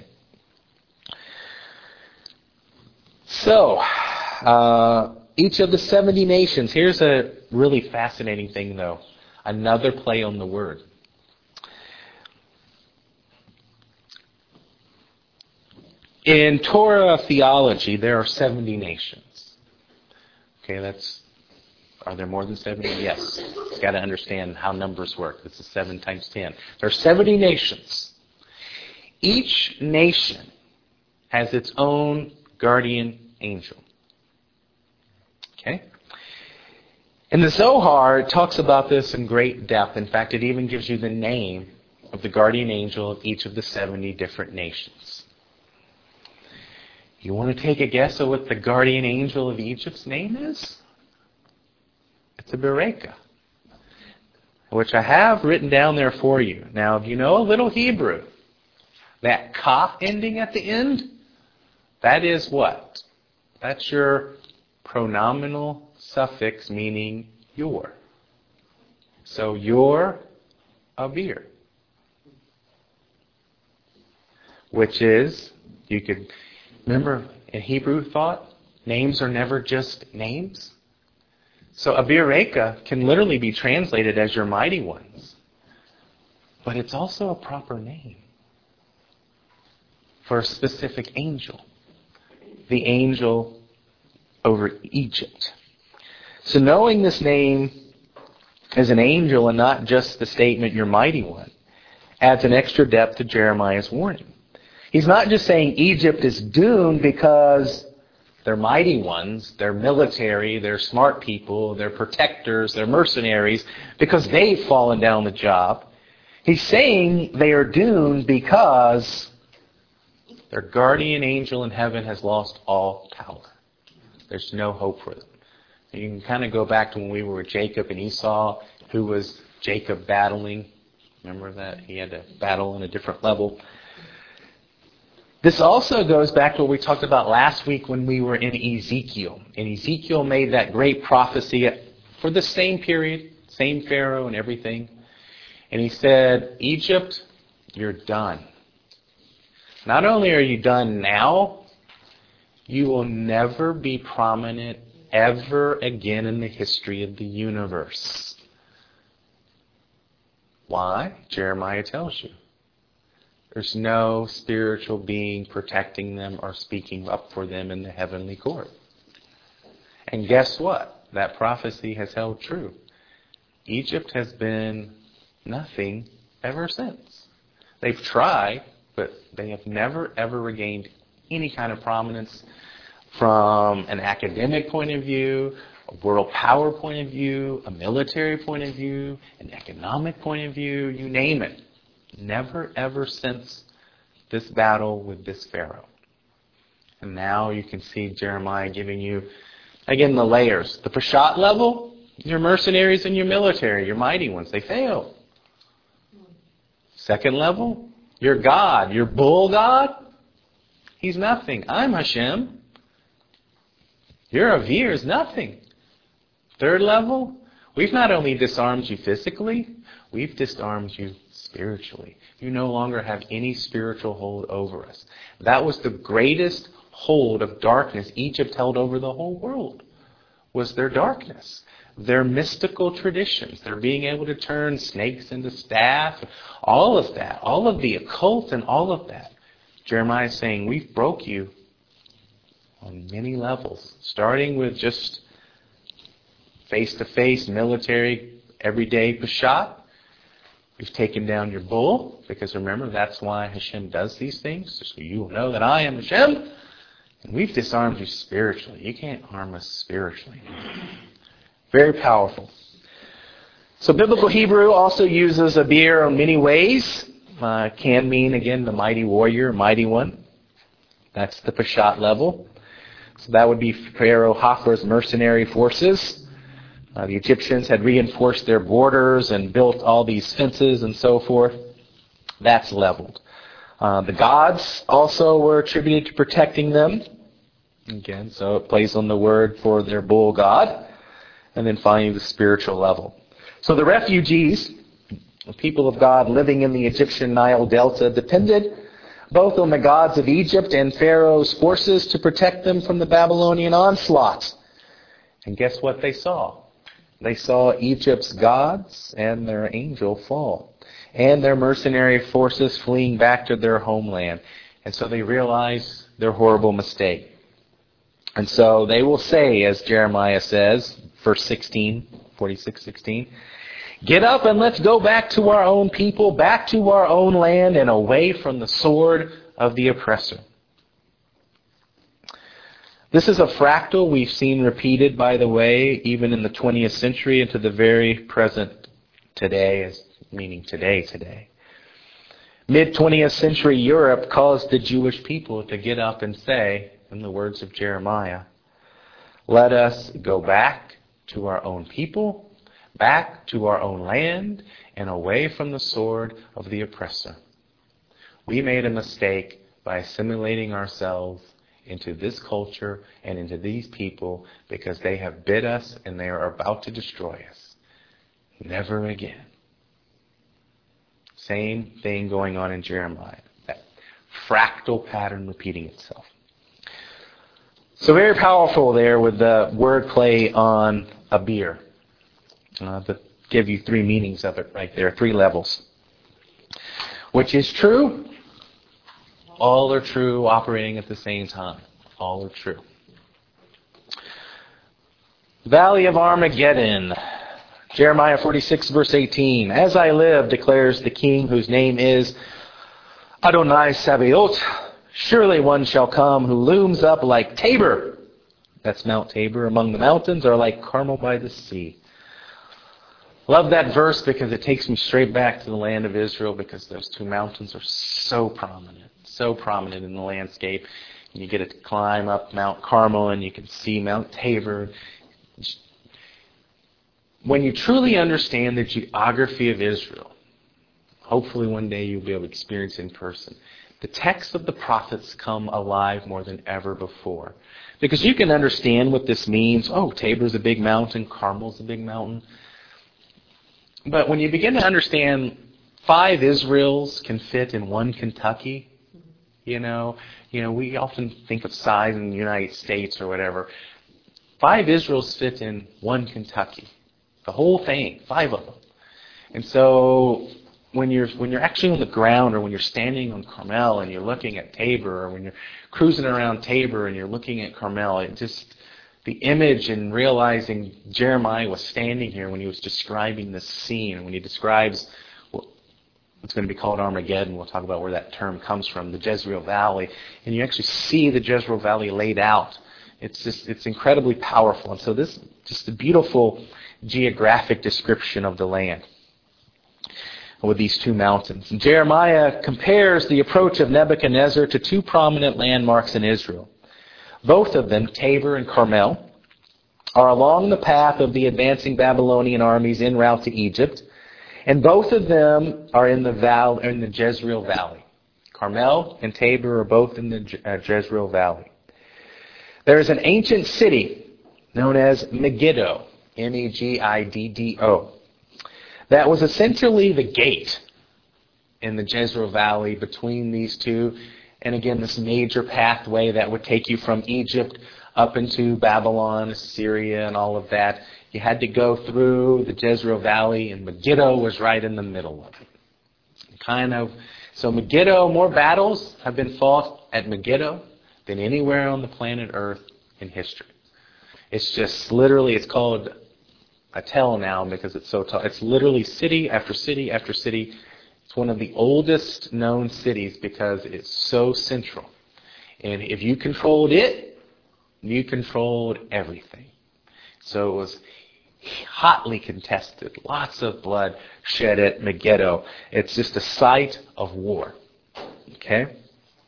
So, each of the 70 nations, here's a really fascinating thing though. Another play on the word. In Torah theology, there are 70 nations. Okay, are there more than 70? Yes. You've got to understand how numbers work. This is 7 times 10. There are 70 nations. Each nation has its own guardian angel. Okay? In the Zohar, it talks about this in great depth. In fact, it even gives you the name of the guardian angel of each of the 70 different nations. You want to take a guess at what the guardian angel of Egypt's name is? It's a Bereka, which I have written down there for you. Now, if you know a little Hebrew, that ka ending at the end, that is what? That's your pronominal suffix meaning your. So your Avir, which is, you could remember in Hebrew thought, names are never just names. So Abireka can literally be translated as your mighty ones. But it's also a proper name for a specific angel. The angel over Egypt. So knowing this name as an angel and not just the statement, your mighty one, adds an extra depth to Jeremiah's warning. He's not just saying Egypt is doomed because they're mighty ones, they're military, they're smart people, they're protectors, they're mercenaries, because they've fallen down the job. He's saying they are doomed because their guardian angel in heaven has lost all power. There's no hope for them. You can kind of go back to when we were with Jacob and Esau. Who was Jacob battling? Remember that? He had to battle on a different level. This also goes back to what we talked about last week when we were in Ezekiel. And Ezekiel made that great prophecy for the same period, same Pharaoh and everything. And he said, Egypt, you're done. Not only are you done now, you will never be prominent ever again in the history of the universe. Why? Jeremiah tells you. There's no spiritual being protecting them or speaking up for them in the heavenly court. And guess what? That prophecy has held true. Egypt has been nothing ever since. They've tried, but they have never ever regained any kind of prominence from an academic point of view, a world power point of view, a military point of view, an economic point of view, you name it. Never ever since this battle with this Pharaoh. And now you can see Jeremiah giving you, again, the layers. The Peshat level, your mercenaries and your military, your mighty ones, they fail. Second level, your God, your bull God, he's nothing. I'm Hashem. Your Avir is nothing. Third level, we've not only disarmed you physically, we've disarmed you spiritually. You no longer have any spiritual hold over us. That was the greatest hold of darkness Egypt held over the whole world, was their darkness. Their mystical traditions, their being able to turn snakes into staff, all of that, all of the occult and all of that. Jeremiah is saying, we've broke you on many levels, starting with just face-to-face military, everyday Peshat. We've taken down your bull, because remember, that's why Hashem does these things, so you will know that I am Hashem. And we've disarmed you spiritually. You can't harm us spiritually. Very powerful. So biblical Hebrew also uses Abir in many ways. Can mean, again, the mighty warrior, mighty one. That's the Peshat level. So that would be Pharaoh Hophra's mercenary forces. The Egyptians had reinforced their borders and built all these fences and so forth. That's leveled. The gods also were attributed to protecting them. Again, so it plays on the word for their bull god. And then finally the spiritual level. So the refugees, the people of God living in the Egyptian Nile Delta, depended both on the gods of Egypt and Pharaoh's forces to protect them from the Babylonian onslaught. And guess what they saw? They saw Egypt's gods and their angel fall, and their mercenary forces fleeing back to their homeland. And so they realized their horrible mistake. And so they will say, as Jeremiah says, verse 16, 46:16, get up and let's go back to our own people, back to our own land, and away from the sword of the oppressor. This is a fractal we've seen repeated, by the way, even in the 20th century into the very present today, meaning today. Mid-20th century Europe caused the Jewish people to get up and say, in the words of Jeremiah, let us go back to our own people, back to our own land, and away from the sword of the oppressor. We made a mistake by assimilating ourselves into this culture and into these people because they have bid us and they are about to destroy us. Never again. Same thing going on in Jeremiah. That fractal pattern repeating itself. So very powerful there with the wordplay on Abir. To give you three meanings of it right there, three levels. Which is true. All are true, operating at the same time. All are true. Valley of Armageddon. Jeremiah 46, verse 18. As I live, declares the King, whose name is Adonai Sabaoth, surely one shall come who looms up like Tabor. That's Mount Tabor among the mountains, or like Carmel by the sea. Love that verse because it takes me straight back to the land of Israel, because those two mountains are so prominent in the landscape. And you get to climb up Mount Carmel and you can see Mount Tabor. When you truly understand the geography of Israel, hopefully one day you'll be able to experience it in person, the texts of the prophets come alive more than ever before. Because you can understand what this means. Oh, Tabor's a big mountain, Carmel's a big mountain. But when you begin to understand 5 Israels can fit in one Kentucky, you know, we often think of size in the United States or whatever. 5 Israels fit in one Kentucky. The whole thing, 5 of them. And so when you're actually on the ground, or when you're standing on Carmel and you're looking at Tabor, or when you're cruising around Tabor and you're looking at Carmel, it just, the image and realizing Jeremiah was standing here when he was describing this scene, when he describes what's going to be called Armageddon. We'll talk about where that term comes from, the Jezreel Valley. And you actually see the Jezreel Valley laid out. It's incredibly powerful. And so this is just a beautiful geographic description of the land. with these two mountains. And Jeremiah compares the approach of Nebuchadnezzar to two prominent landmarks in Israel. Both of them, Tabor and Carmel, are along the path of the advancing Babylonian armies en route to Egypt, and both of them are in the Jezreel Valley. Carmel and Tabor are both in the Jezreel Valley. There is an ancient city known as Megiddo, Megiddo, that was essentially the gate in the Jezreel Valley between these two. And again, this major pathway that would take you from Egypt up into Babylon, Assyria, and all of that. You had to go through the Jezreel Valley, and Megiddo was right in the middle of it. So Megiddo, more battles have been fought at Megiddo than anywhere on the planet Earth in history. It's just literally, it's called a tell now because it's so tall. It's literally city after city after city. It's one of the oldest known cities because it's so central. And if you controlled it, you controlled everything. So it was hotly contested. Lots of blood shed at Megiddo. It's just a site of war. Okay?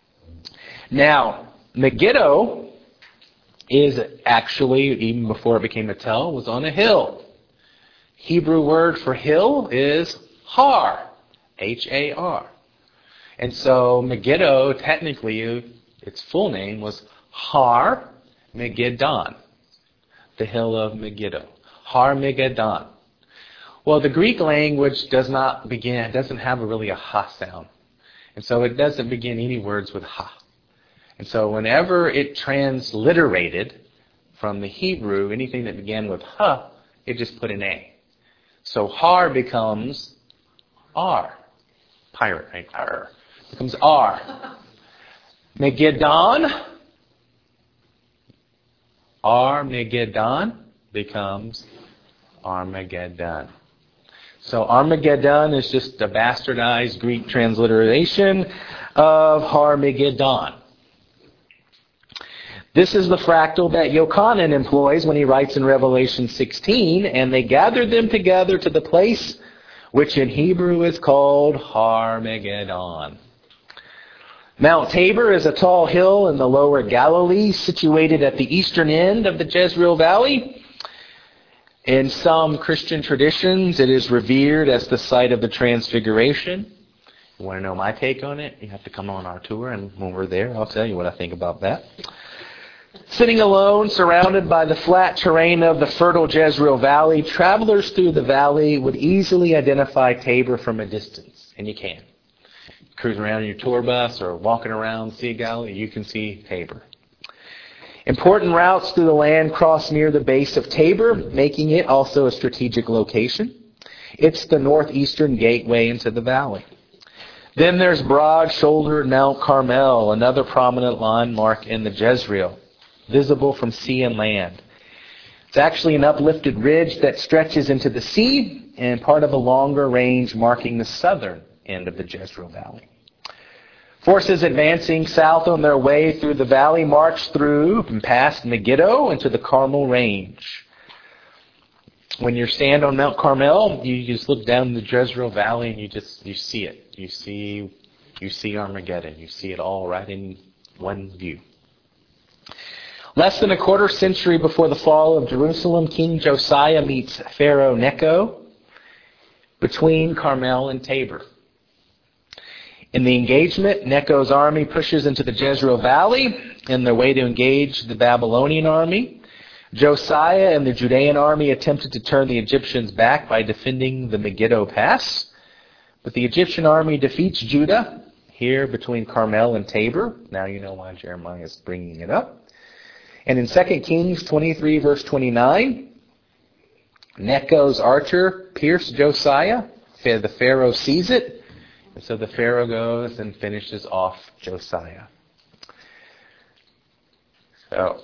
Now, Megiddo is actually, even before it became a tell, was on a hill. Hebrew word for hill is har, H-A-R. And so Megiddo, technically, its full name was Har Megiddon, the hill of Megiddo. Har Megiddon. Well, the Greek language doesn't have really a ha sound. And so it doesn't begin any words with ha. And so whenever it transliterated from the Hebrew, anything that began with ha, it just put an A. So Har becomes R. Pirate, right? R. Becomes R. Megiddon. Armageddon becomes Armageddon. So Armageddon is just a bastardized Greek transliteration of Har-Megiddon. This is the fractal that Yochanan employs when he writes in Revelation 16, and they gathered them together to the place which in Hebrew is called Har-Megiddon. Mount Tabor is a tall hill in the lower Galilee, situated at the eastern end of the Jezreel Valley. In some Christian traditions, it is revered as the site of the Transfiguration. You want to know my take on it? You have to come on our tour, and when we're there, I'll tell you what I think about that. Sitting alone, surrounded by the flat terrain of the fertile Jezreel Valley, travelers through the valley would easily identify Tabor from a distance, and you can. Cruising around in your tour bus or walking around Sea of Galilee, you can see Tabor. Important routes through the land cross near the base of Tabor, making it also a strategic location. It's the northeastern gateway into the valley. Then there's broad-shouldered Mount Carmel, another prominent landmark in the Jezreel, visible from sea and land. It's actually an uplifted ridge that stretches into the sea and part of a longer range marking the southern end of the Jezreel Valley. Forces advancing south on their way through the valley march through and past Megiddo into the Carmel Range. When you stand on Mount Carmel, you just look down the Jezreel Valley and you see it. You see Armageddon. You see it all right in one view. Less than a quarter century before the fall of Jerusalem, King Josiah meets Pharaoh Necho between Carmel and Tabor. In the engagement, Necho's army pushes into the Jezreel Valley in their way to engage the Babylonian army. Josiah and the Judean army attempted to turn the Egyptians back by defending the Megiddo Pass. But the Egyptian army defeats Judah here between Carmel and Tabor. Now you know why Jeremiah is bringing it up. And in 2 Kings 23, verse 29, Necho's archer pierced Josiah. The Pharaoh sees it. And so the Pharaoh goes and finishes off Josiah. So,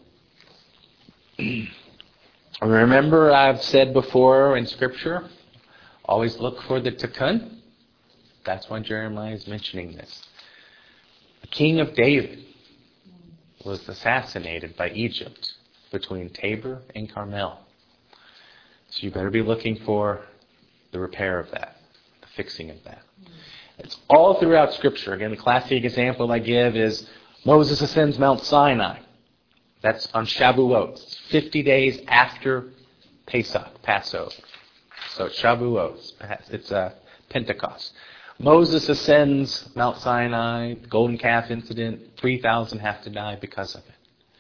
remember I've said before in Scripture, always look for the tikkun. That's why Jeremiah is mentioning this. The king of David was assassinated by Egypt between Tabor and Carmel. So you better be looking for the repair of that. The fixing of that. It's all throughout Scripture. Again, the classic example I give is Moses ascends Mount Sinai. That's on Shavuot, 50 days after Pesach, Passover. So it's Shavuot. It's Pentecost. Moses ascends Mount Sinai, the golden calf incident, 3,000 have to die because of it.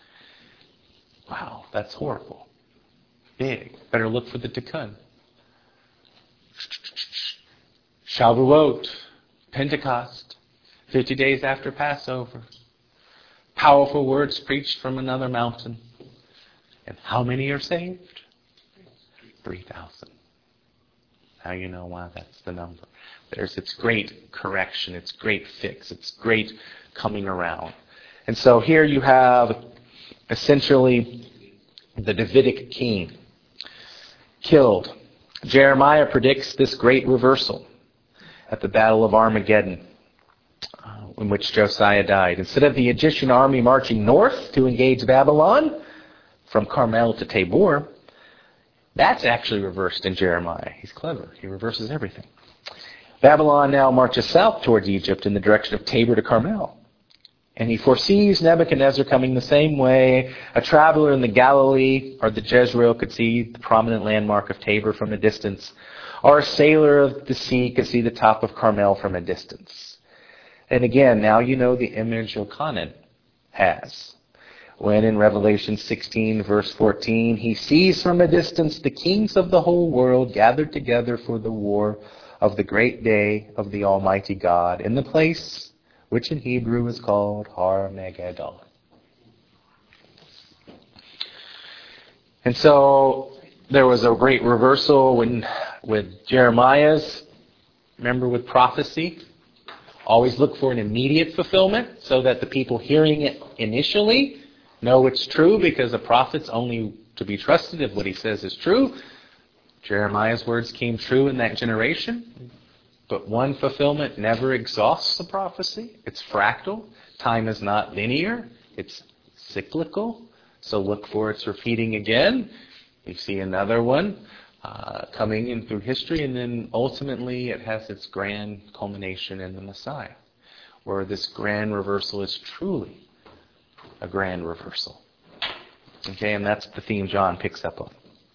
Wow, that's horrible. Big. Better look for the tikkun. Shavuot, Pentecost, 50 days after Passover. Powerful words preached from another mountain. And how many are saved? 3,000. Now you know why that's the number. There's its great correction, its great fix, its great coming around. And so here you have essentially the Davidic king killed. Jeremiah predicts this great reversal at the Battle of Armageddon, in which Josiah died. Instead of the Egyptian army marching north to engage Babylon from Carmel to Tabor, that's actually reversed in Jeremiah. He's clever. He reverses everything. Babylon now marches south towards Egypt in the direction of Tabor to Carmel. And he foresees Nebuchadnezzar coming the same way. A traveler in the Galilee or the Jezreel could see the prominent landmark of Tabor from a distance. Or a sailor of the sea could see the top of Carmel from a distance. And again, now you know the image Elchanan has. When in Revelation 16, verse 14, he sees from a distance the kings of the whole world gathered together for the war of the great day of the Almighty God in the place which in Hebrew is called Har Megiddon. And so there was a great reversal with Jeremiah's, remember, with prophecy. Always look for an immediate fulfillment so that the people hearing it initially know it's true, because the prophet's only to be trusted if what he says is true. Jeremiah's words came true in that generation. But one fulfillment never exhausts the prophecy. It's fractal. Time is not linear. It's cyclical. So look for its repeating again. You see another one coming in through history, and then ultimately it has its grand culmination in the Messiah, where this grand reversal is truly a grand reversal. Okay, and that's the theme John picks up on.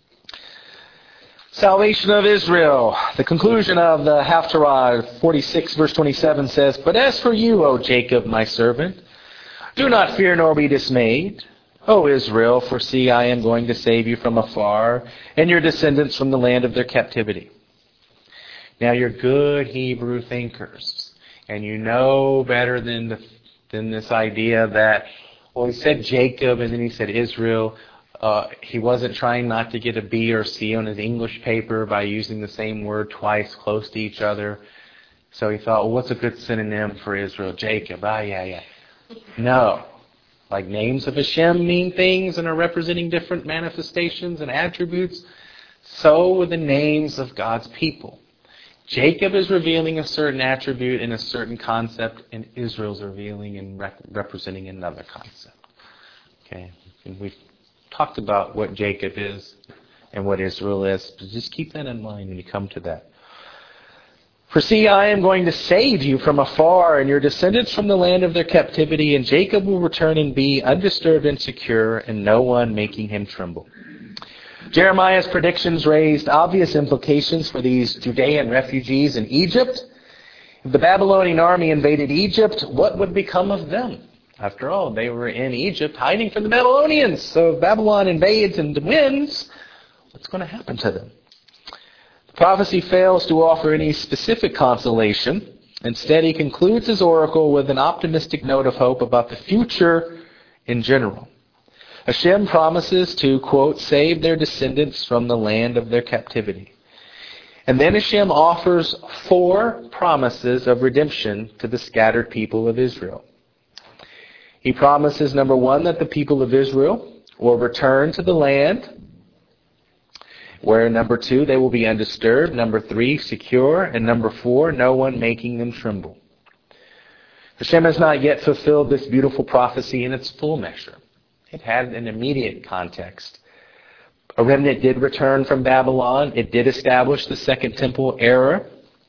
Salvation of Israel. The conclusion of the Haftarah 46 verse 27 says, "But as for you, O Jacob, my servant, do not fear nor be dismayed. O Israel, for see, I am going to save you from afar, and your descendants from the land of their captivity." Now you're good Hebrew thinkers, and you know better than this idea that, well, he said Jacob and then he said Israel. He wasn't trying not to get a B or C on his English paper by using the same word twice close to each other. So he thought, well, what's a good synonym for Israel? Jacob. Yeah. No. Like names of Hashem mean things and are representing different manifestations and attributes, so are the names of God's people. Jacob is revealing a certain attribute in a certain concept, and Israel's revealing and representing another concept. Okay, and we've talked about what Jacob is and what Israel is, but just keep that in mind when you come to that. "For see, I am going to save you from afar, and your descendants from the land of their captivity, and Jacob will return and be undisturbed and secure, and no one making him tremble." Jeremiah's predictions raised obvious implications for these Judean refugees in Egypt. If the Babylonian army invaded Egypt, what would become of them? After all, they were in Egypt hiding from the Babylonians. So if Babylon invades and wins, what's going to happen to them? The prophecy fails to offer any specific consolation. Instead, he concludes his oracle with an optimistic note of hope about the future in general. Hashem promises to, quote, save their descendants from the land of their captivity. And then Hashem offers 4 promises of redemption to the scattered people of Israel. He promises, number 1, that the people of Israel will return to the land, where, number 2, they will be undisturbed, number 3, secure, and number 4, no one making them tremble. Hashem has not yet fulfilled this beautiful prophecy in its full measure. It had an immediate context. A remnant did return from Babylon. It did establish the Second Temple era.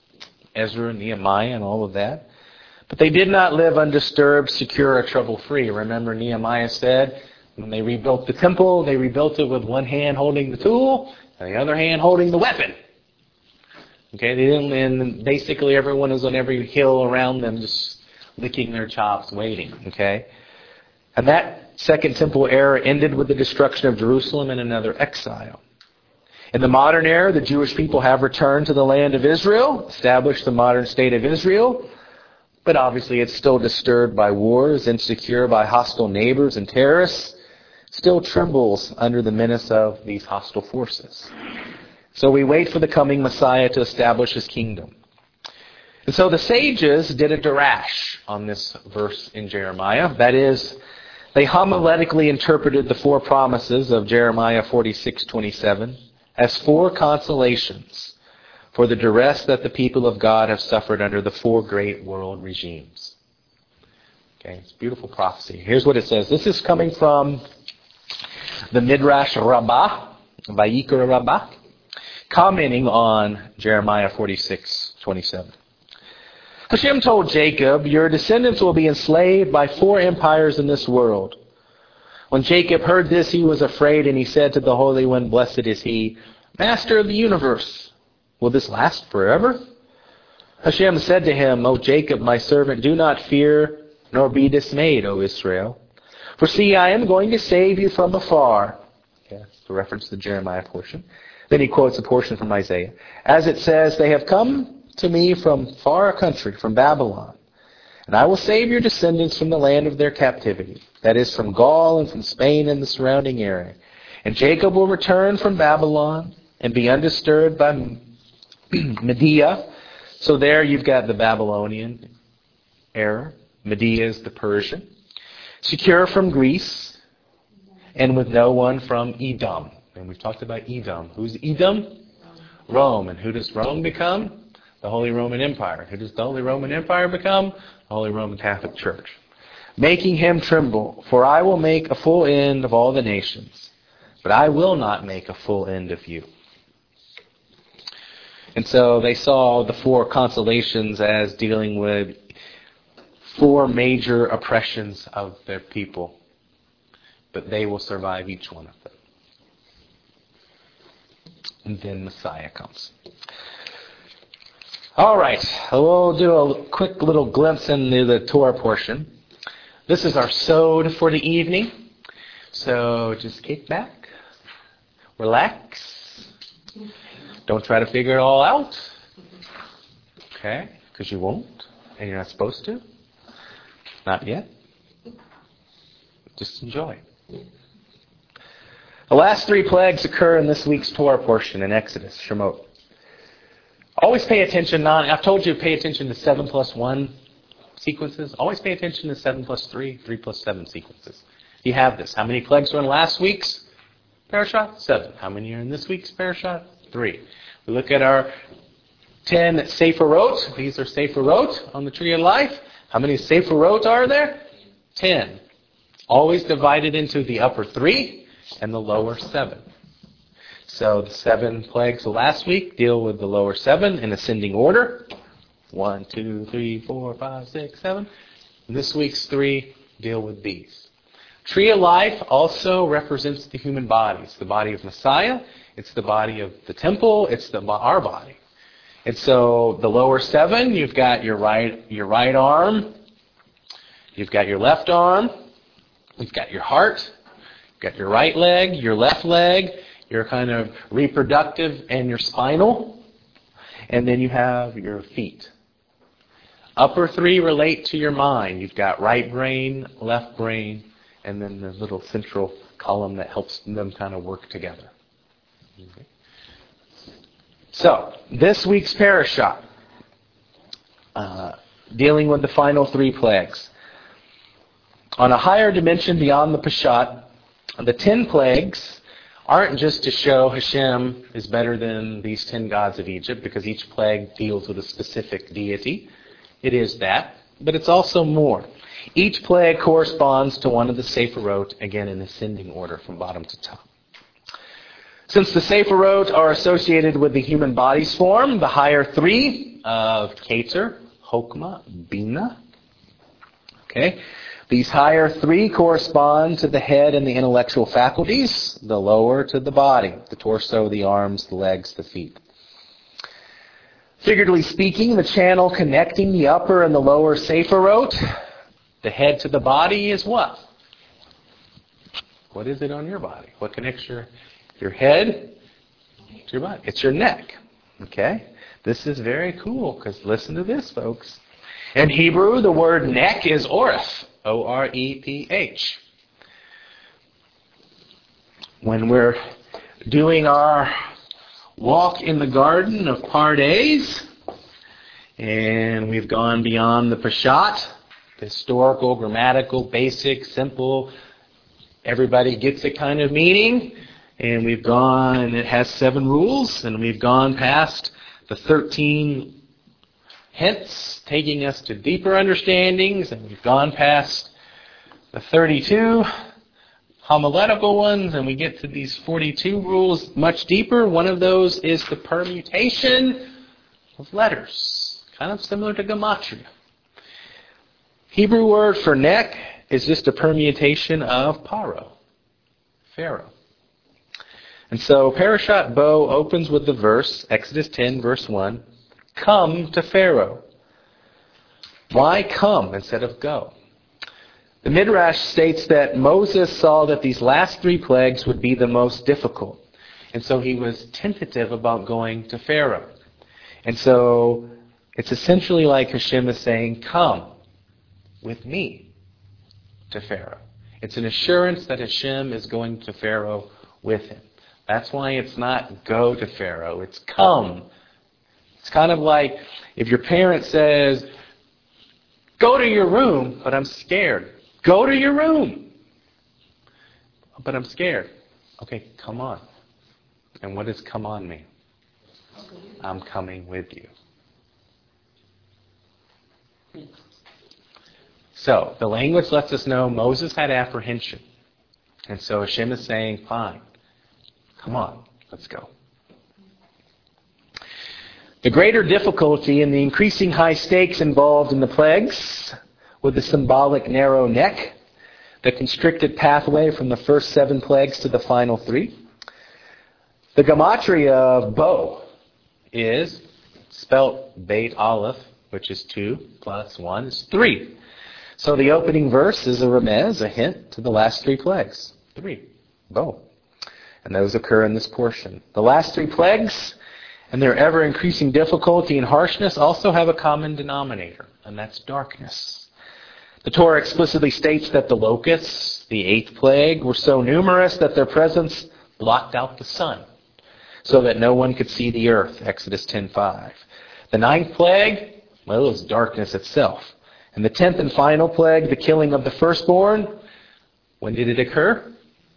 Ezra and Nehemiah and all of that. But they did not live undisturbed, secure, or trouble-free. Remember, Nehemiah said when they rebuilt the temple, they rebuilt it with one hand holding the tool and the other hand holding the weapon. Okay, they didn't, and basically everyone was on every hill around them just licking their chops, waiting. Okay, and that Second Temple era ended with the destruction of Jerusalem and another exile. In the modern era, the Jewish people have returned to the land of Israel, established the modern state of Israel, but obviously it's still disturbed by wars, insecure by hostile neighbors and terrorists, still trembles under the menace of these hostile forces. So we wait for the coming Messiah to establish his kingdom. And so the sages did a darash on this verse in Jeremiah. That is, they homiletically interpreted the four promises of Jeremiah 46:27 as four consolations for the duress that the people of God have suffered under the four great world regimes. Okay, it's a beautiful prophecy. Here's what it says. This is coming from the Midrash Rabbah, Vayikra Rabbah, commenting on Jeremiah 46:27. Hashem told Jacob, your descendants will be enslaved by four empires in this world. When Jacob heard this, he was afraid, and he said to the Holy One, blessed is he, Master of the universe. Will this last forever? Hashem said to him, O Jacob, my servant, do not fear, nor be dismayed, O Israel. For see, I am going to save you from afar. Okay, that's a reference to the Jeremiah portion. Then he quotes a portion from Isaiah. As it says, they have come to me from far country, from Babylon. And I will save your descendants from the land of their captivity. That is, from Gaul and from Spain and the surrounding area. And Jacob will return from Babylon and be undisturbed by Media. So there you've got the Babylonian era. Media is the Persian. Secure from Greece. And with no one from Edom. And we've talked about Edom. Who's Edom? Rome. And who does Rome become? The Holy Roman Empire. Who does the Holy Roman Empire become? The Holy Roman Catholic Church. Making him tremble, for I will make a full end of all the nations, but I will not make a full end of you. And so they saw the four consolations as dealing with four major oppressions of their people, but they will survive each one of them. And then Messiah comes. All right, we'll do a quick little glimpse into the Torah portion. This is our sod for the evening. So just kick back, relax. Don't try to figure it all out. Okay, because you won't, and you're not supposed to. Not yet. Just enjoy. The last three plagues occur in this week's Torah portion in Exodus, Shemot. Always pay attention. I've told you to pay attention to 7 plus 1 sequences. Always pay attention to 7 plus 3, 3 plus 7 sequences. You have this. How many plagues were in last week's parashat? 7. How many are in this week's parashat? 3. We look at our 10 sephirot. These are sephirot on the tree of life. How many sephirot are there? 10. Always divided into the upper 3 and the lower 7. So the 7 plagues of last week deal with the lower 7 in ascending order. 1, 2, 3, 4, 5, 6, 7. And this week's 3 deal with these. Tree of life also represents the human body. It's the body of Messiah. It's the body of the temple. It's our body. And so the lower 7, you've got your right arm. You've got your left arm. You've got your heart. You've got your right leg, your left leg, your kind of reproductive and your spinal. And then you have your feet. Upper 3 relate to your mind. You've got right brain, left brain, and then the little central column that helps them kind of work together. Okay. So, this week's parashat, dealing with the final 3 plagues. On a higher dimension beyond the Peshat, the 10 plagues aren't just to show Hashem is better than these 10 gods of Egypt, because each plague deals with a specific deity. It is that, but it's also more. Each plague corresponds to one of the sephirot, again in ascending order from bottom to top. Since the sephirot are associated with the human body's form, the higher 3 of Keter, Chokmah, Bina. Okay. These higher three correspond to the head and the intellectual faculties, the lower to the body, the torso, the arms, the legs, the feet. Figuratively speaking, the channel connecting the upper and the lower Sephirot, the head to the body, is what? What is it on your body? What connects your head to your body? It's your neck. Okay? This is very cool, because listen to this, folks. In Hebrew, the word neck is oreth. O-R-E-P-H. When we're doing our walk in the garden of Pardes, and we've gone beyond the Peshat, the historical, grammatical, basic, simple, everybody gets it kind of meaning, and we've gone, and it has 7 rules, and we've gone past the 13 hints, taking us to deeper understandings, and we've gone past the 32 homiletical ones, and we get to these 42 rules much deeper. One of those is the permutation of letters, kind of similar to gematria. Hebrew word for neck is just a permutation of paro, Pharaoh. And so Parashat Bo opens with the verse, Exodus 10, verse 1, come to Pharaoh. Why come instead of go? The Midrash states that Moses saw that these last 3 plagues would be the most difficult. And so he was tentative about going to Pharaoh. And so it's essentially like Hashem is saying, come with me to Pharaoh. It's an assurance that Hashem is going to Pharaoh with him. That's why it's not go to Pharaoh, it's come. It's kind of like if your parent says, go to your room, but I'm scared. Go to your room, but I'm scared. Okay, come on. And what does come on mean? I'm coming with you. So, the language lets us know Moses had apprehension. And so Hashem is saying, fine, come on, let's go. The greater difficulty and the increasing high stakes involved in the plagues, with the symbolic narrow neck, the constricted pathway from the first 7 plagues to the final 3. The gematria of Bo is spelt Beit Aleph, which is 2 plus 1 is 3. So the opening verse is a remez, a hint to the last 3 plagues. 3. Bo. And those occur in this portion. The last 3 plagues and their ever-increasing difficulty and harshness also have a common denominator, and that's darkness. The Torah explicitly states that the locusts, the 8th plague, were so numerous that their presence blocked out the sun, so that no one could see the earth, Exodus 10:5. The 9th plague, well, it was darkness itself. And the 10th and final plague, the killing of the firstborn, when did it occur?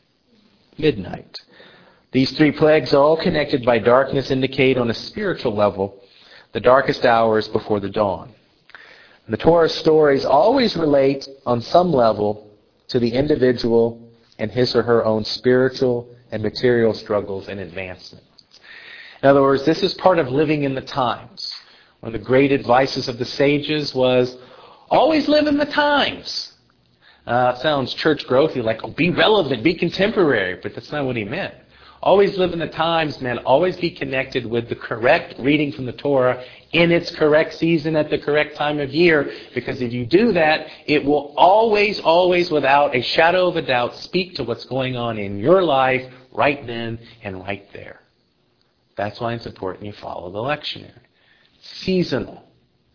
Midnight. These 3 plagues, all connected by darkness, indicate on a spiritual level the darkest hours before the dawn. The Torah's stories always relate on some level to the individual and his or her own spiritual and material struggles and advancement. In other words, this is part of living in the times. One of the great advices of the sages was, always live in the times. It sounds church growthy, like, oh, be relevant, be contemporary, but that's not what he meant. Always live in the times, man. Always be connected with the correct reading from the Torah in its correct season at the correct time of year. Because if you do that, it will always, always, without a shadow of a doubt, speak to what's going on in your life right then and right there. That's why it's important you follow the lectionary. Seasonal.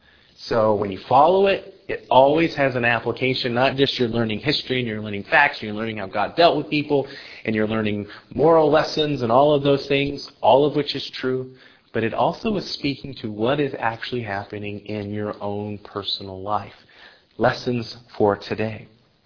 So when you follow it, it always has an application. Not just you're learning history and you're learning facts, you're learning how God dealt with people, and you're learning moral lessons and all of those things, all of which is true. But it also is speaking to what is actually happening in your own personal life. Lessons for today.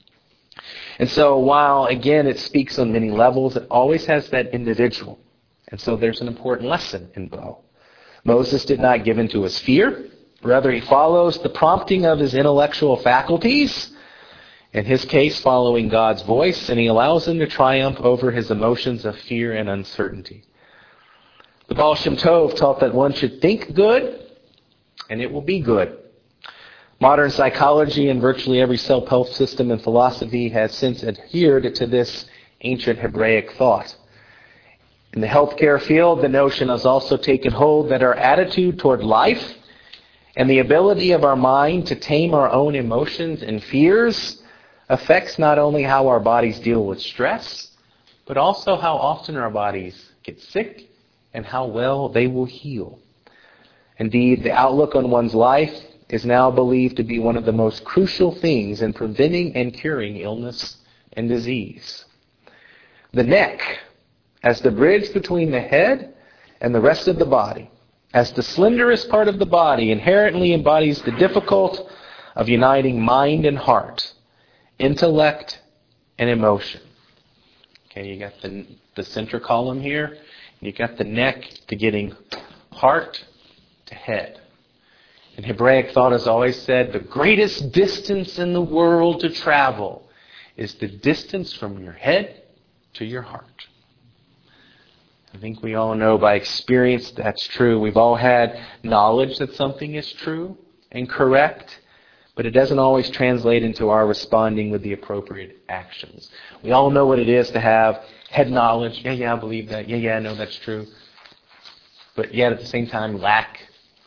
And so while, again, it speaks on many levels, it always has that individual. And so there's an important lesson in Bo. Moses did not give in to his fear. Rather, he follows the prompting of his intellectual faculties, in his case, following God's voice, and he allows him to triumph over his emotions of fear and uncertainty. The Baal Shem Tov taught that one should think good and it will be good. Modern psychology and virtually every self-help system and philosophy has since adhered to this ancient Hebraic thought. In the healthcare field, the notion has also taken hold that our attitude toward life and the ability of our mind to tame our own emotions and fears affects not only how our bodies deal with stress, but also how often our bodies get sick and how well they will heal. Indeed, the outlook on one's life is now believed to be one of the most crucial things in preventing and curing illness and disease. The neck, as the bridge between the head and the rest of the body, as the slenderest part of the body, inherently embodies the difficult of uniting mind and heart, intellect and emotion. Okay, you got the center column here. You got the neck to getting heart to head. And Hebraic thought has always said the greatest distance in the world to travel is the distance from your head to your heart. I think we all know by experience that's true. We've all had knowledge that something is true and correct, but it doesn't always translate into our responding with the appropriate actions. We all know what it is to have head knowledge. Yeah, I believe that. Yeah, I know that's true. But yet at the same time lack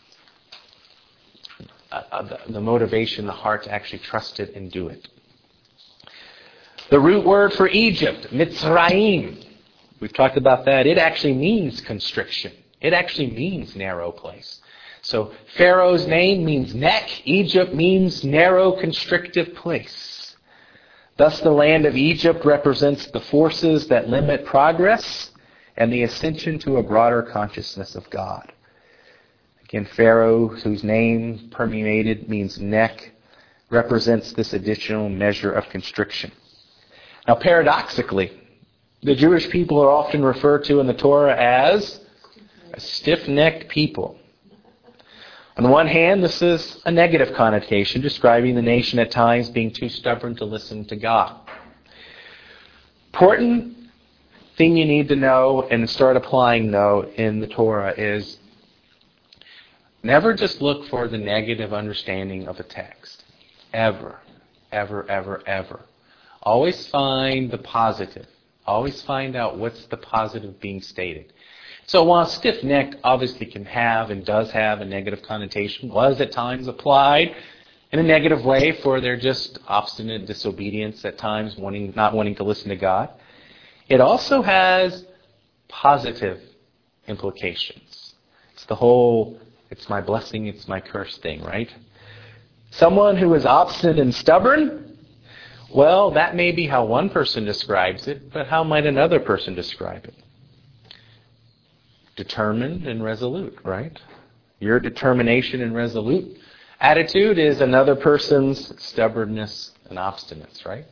the motivation, the heart to actually trust it and do it. The root word for Egypt, Mitzrayim, we've talked about that. It actually means constriction. It actually means narrow place. So Pharaoh's name means neck. Egypt means narrow, constrictive place. Thus the land of Egypt represents the forces that limit progress and the ascension to a broader consciousness of God. Again, Pharaoh, whose name permeated means neck, represents this additional measure of constriction. Now, paradoxically, the Jewish people are often referred to in the Torah as a stiff-necked people. On the one hand, this is a negative connotation, describing the nation at times being too stubborn to listen to God. Important thing you need to know and start applying, though, in the Torah is never just look for the negative understanding of a text. Ever, ever, ever, ever. Always find the positive. Always find out what's the positive being stated. So while stiff-necked obviously can have and does have a negative connotation, was at times applied in a negative way for their just obstinate disobedience at times, not wanting to listen to God, it also has positive implications. It's the whole, it's my blessing, it's my curse thing, right? Someone who is obstinate and stubborn, well, that may be how one person describes it, but how might another person describe it? Determined and resolute, right? Your determination and resolute attitude is another person's stubbornness and obstinance, right?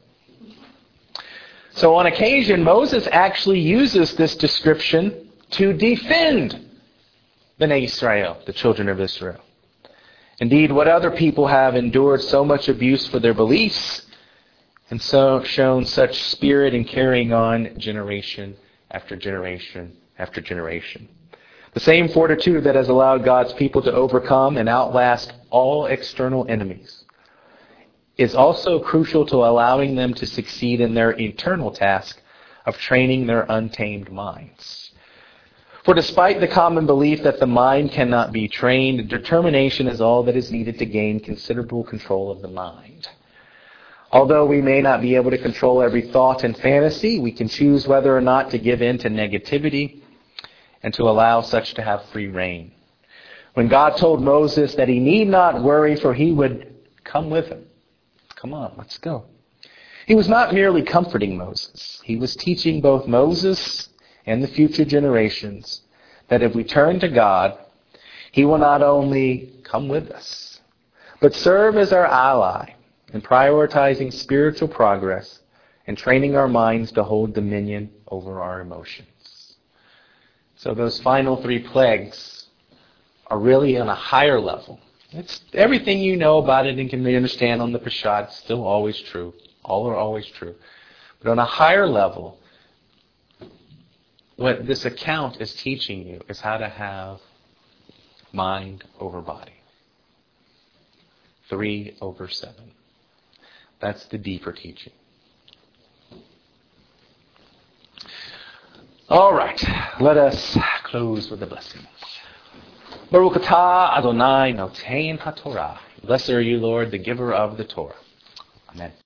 So on occasion, Moses actually uses this description to defend Bnei Israel, the children of Israel. Indeed, what other people have endured so much abuse for their beliefs and so shown such spirit in carrying on generation after generation after generation. The same fortitude that has allowed God's people to overcome and outlast all external enemies is also crucial to allowing them to succeed in their eternal task of training their untamed minds. For despite the common belief that the mind cannot be trained, determination is all that is needed to gain considerable control of the mind. Although we may not be able to control every thought and fantasy, we can choose whether or not to give in to negativity and to allow such to have free reign. When God told Moses that he need not worry, for he would come with him. Come on, let's go. He was not merely comforting Moses. He was teaching both Moses and the future generations that if we turn to God, he will not only come with us, but serve as our ally in prioritizing spiritual progress and training our minds to hold dominion over our emotions. So those final 3 plagues are really on a higher level. It's everything you know about it and can understand on the Peshat is still always true. All are always true. But on a higher level, what this account is teaching you is how to have mind over body. 3/7. That's the deeper teaching. All right, let us close with a blessing. Baruch atah Adonai notein haTorah. Blessed are you, Lord, the giver of the Torah. Amen.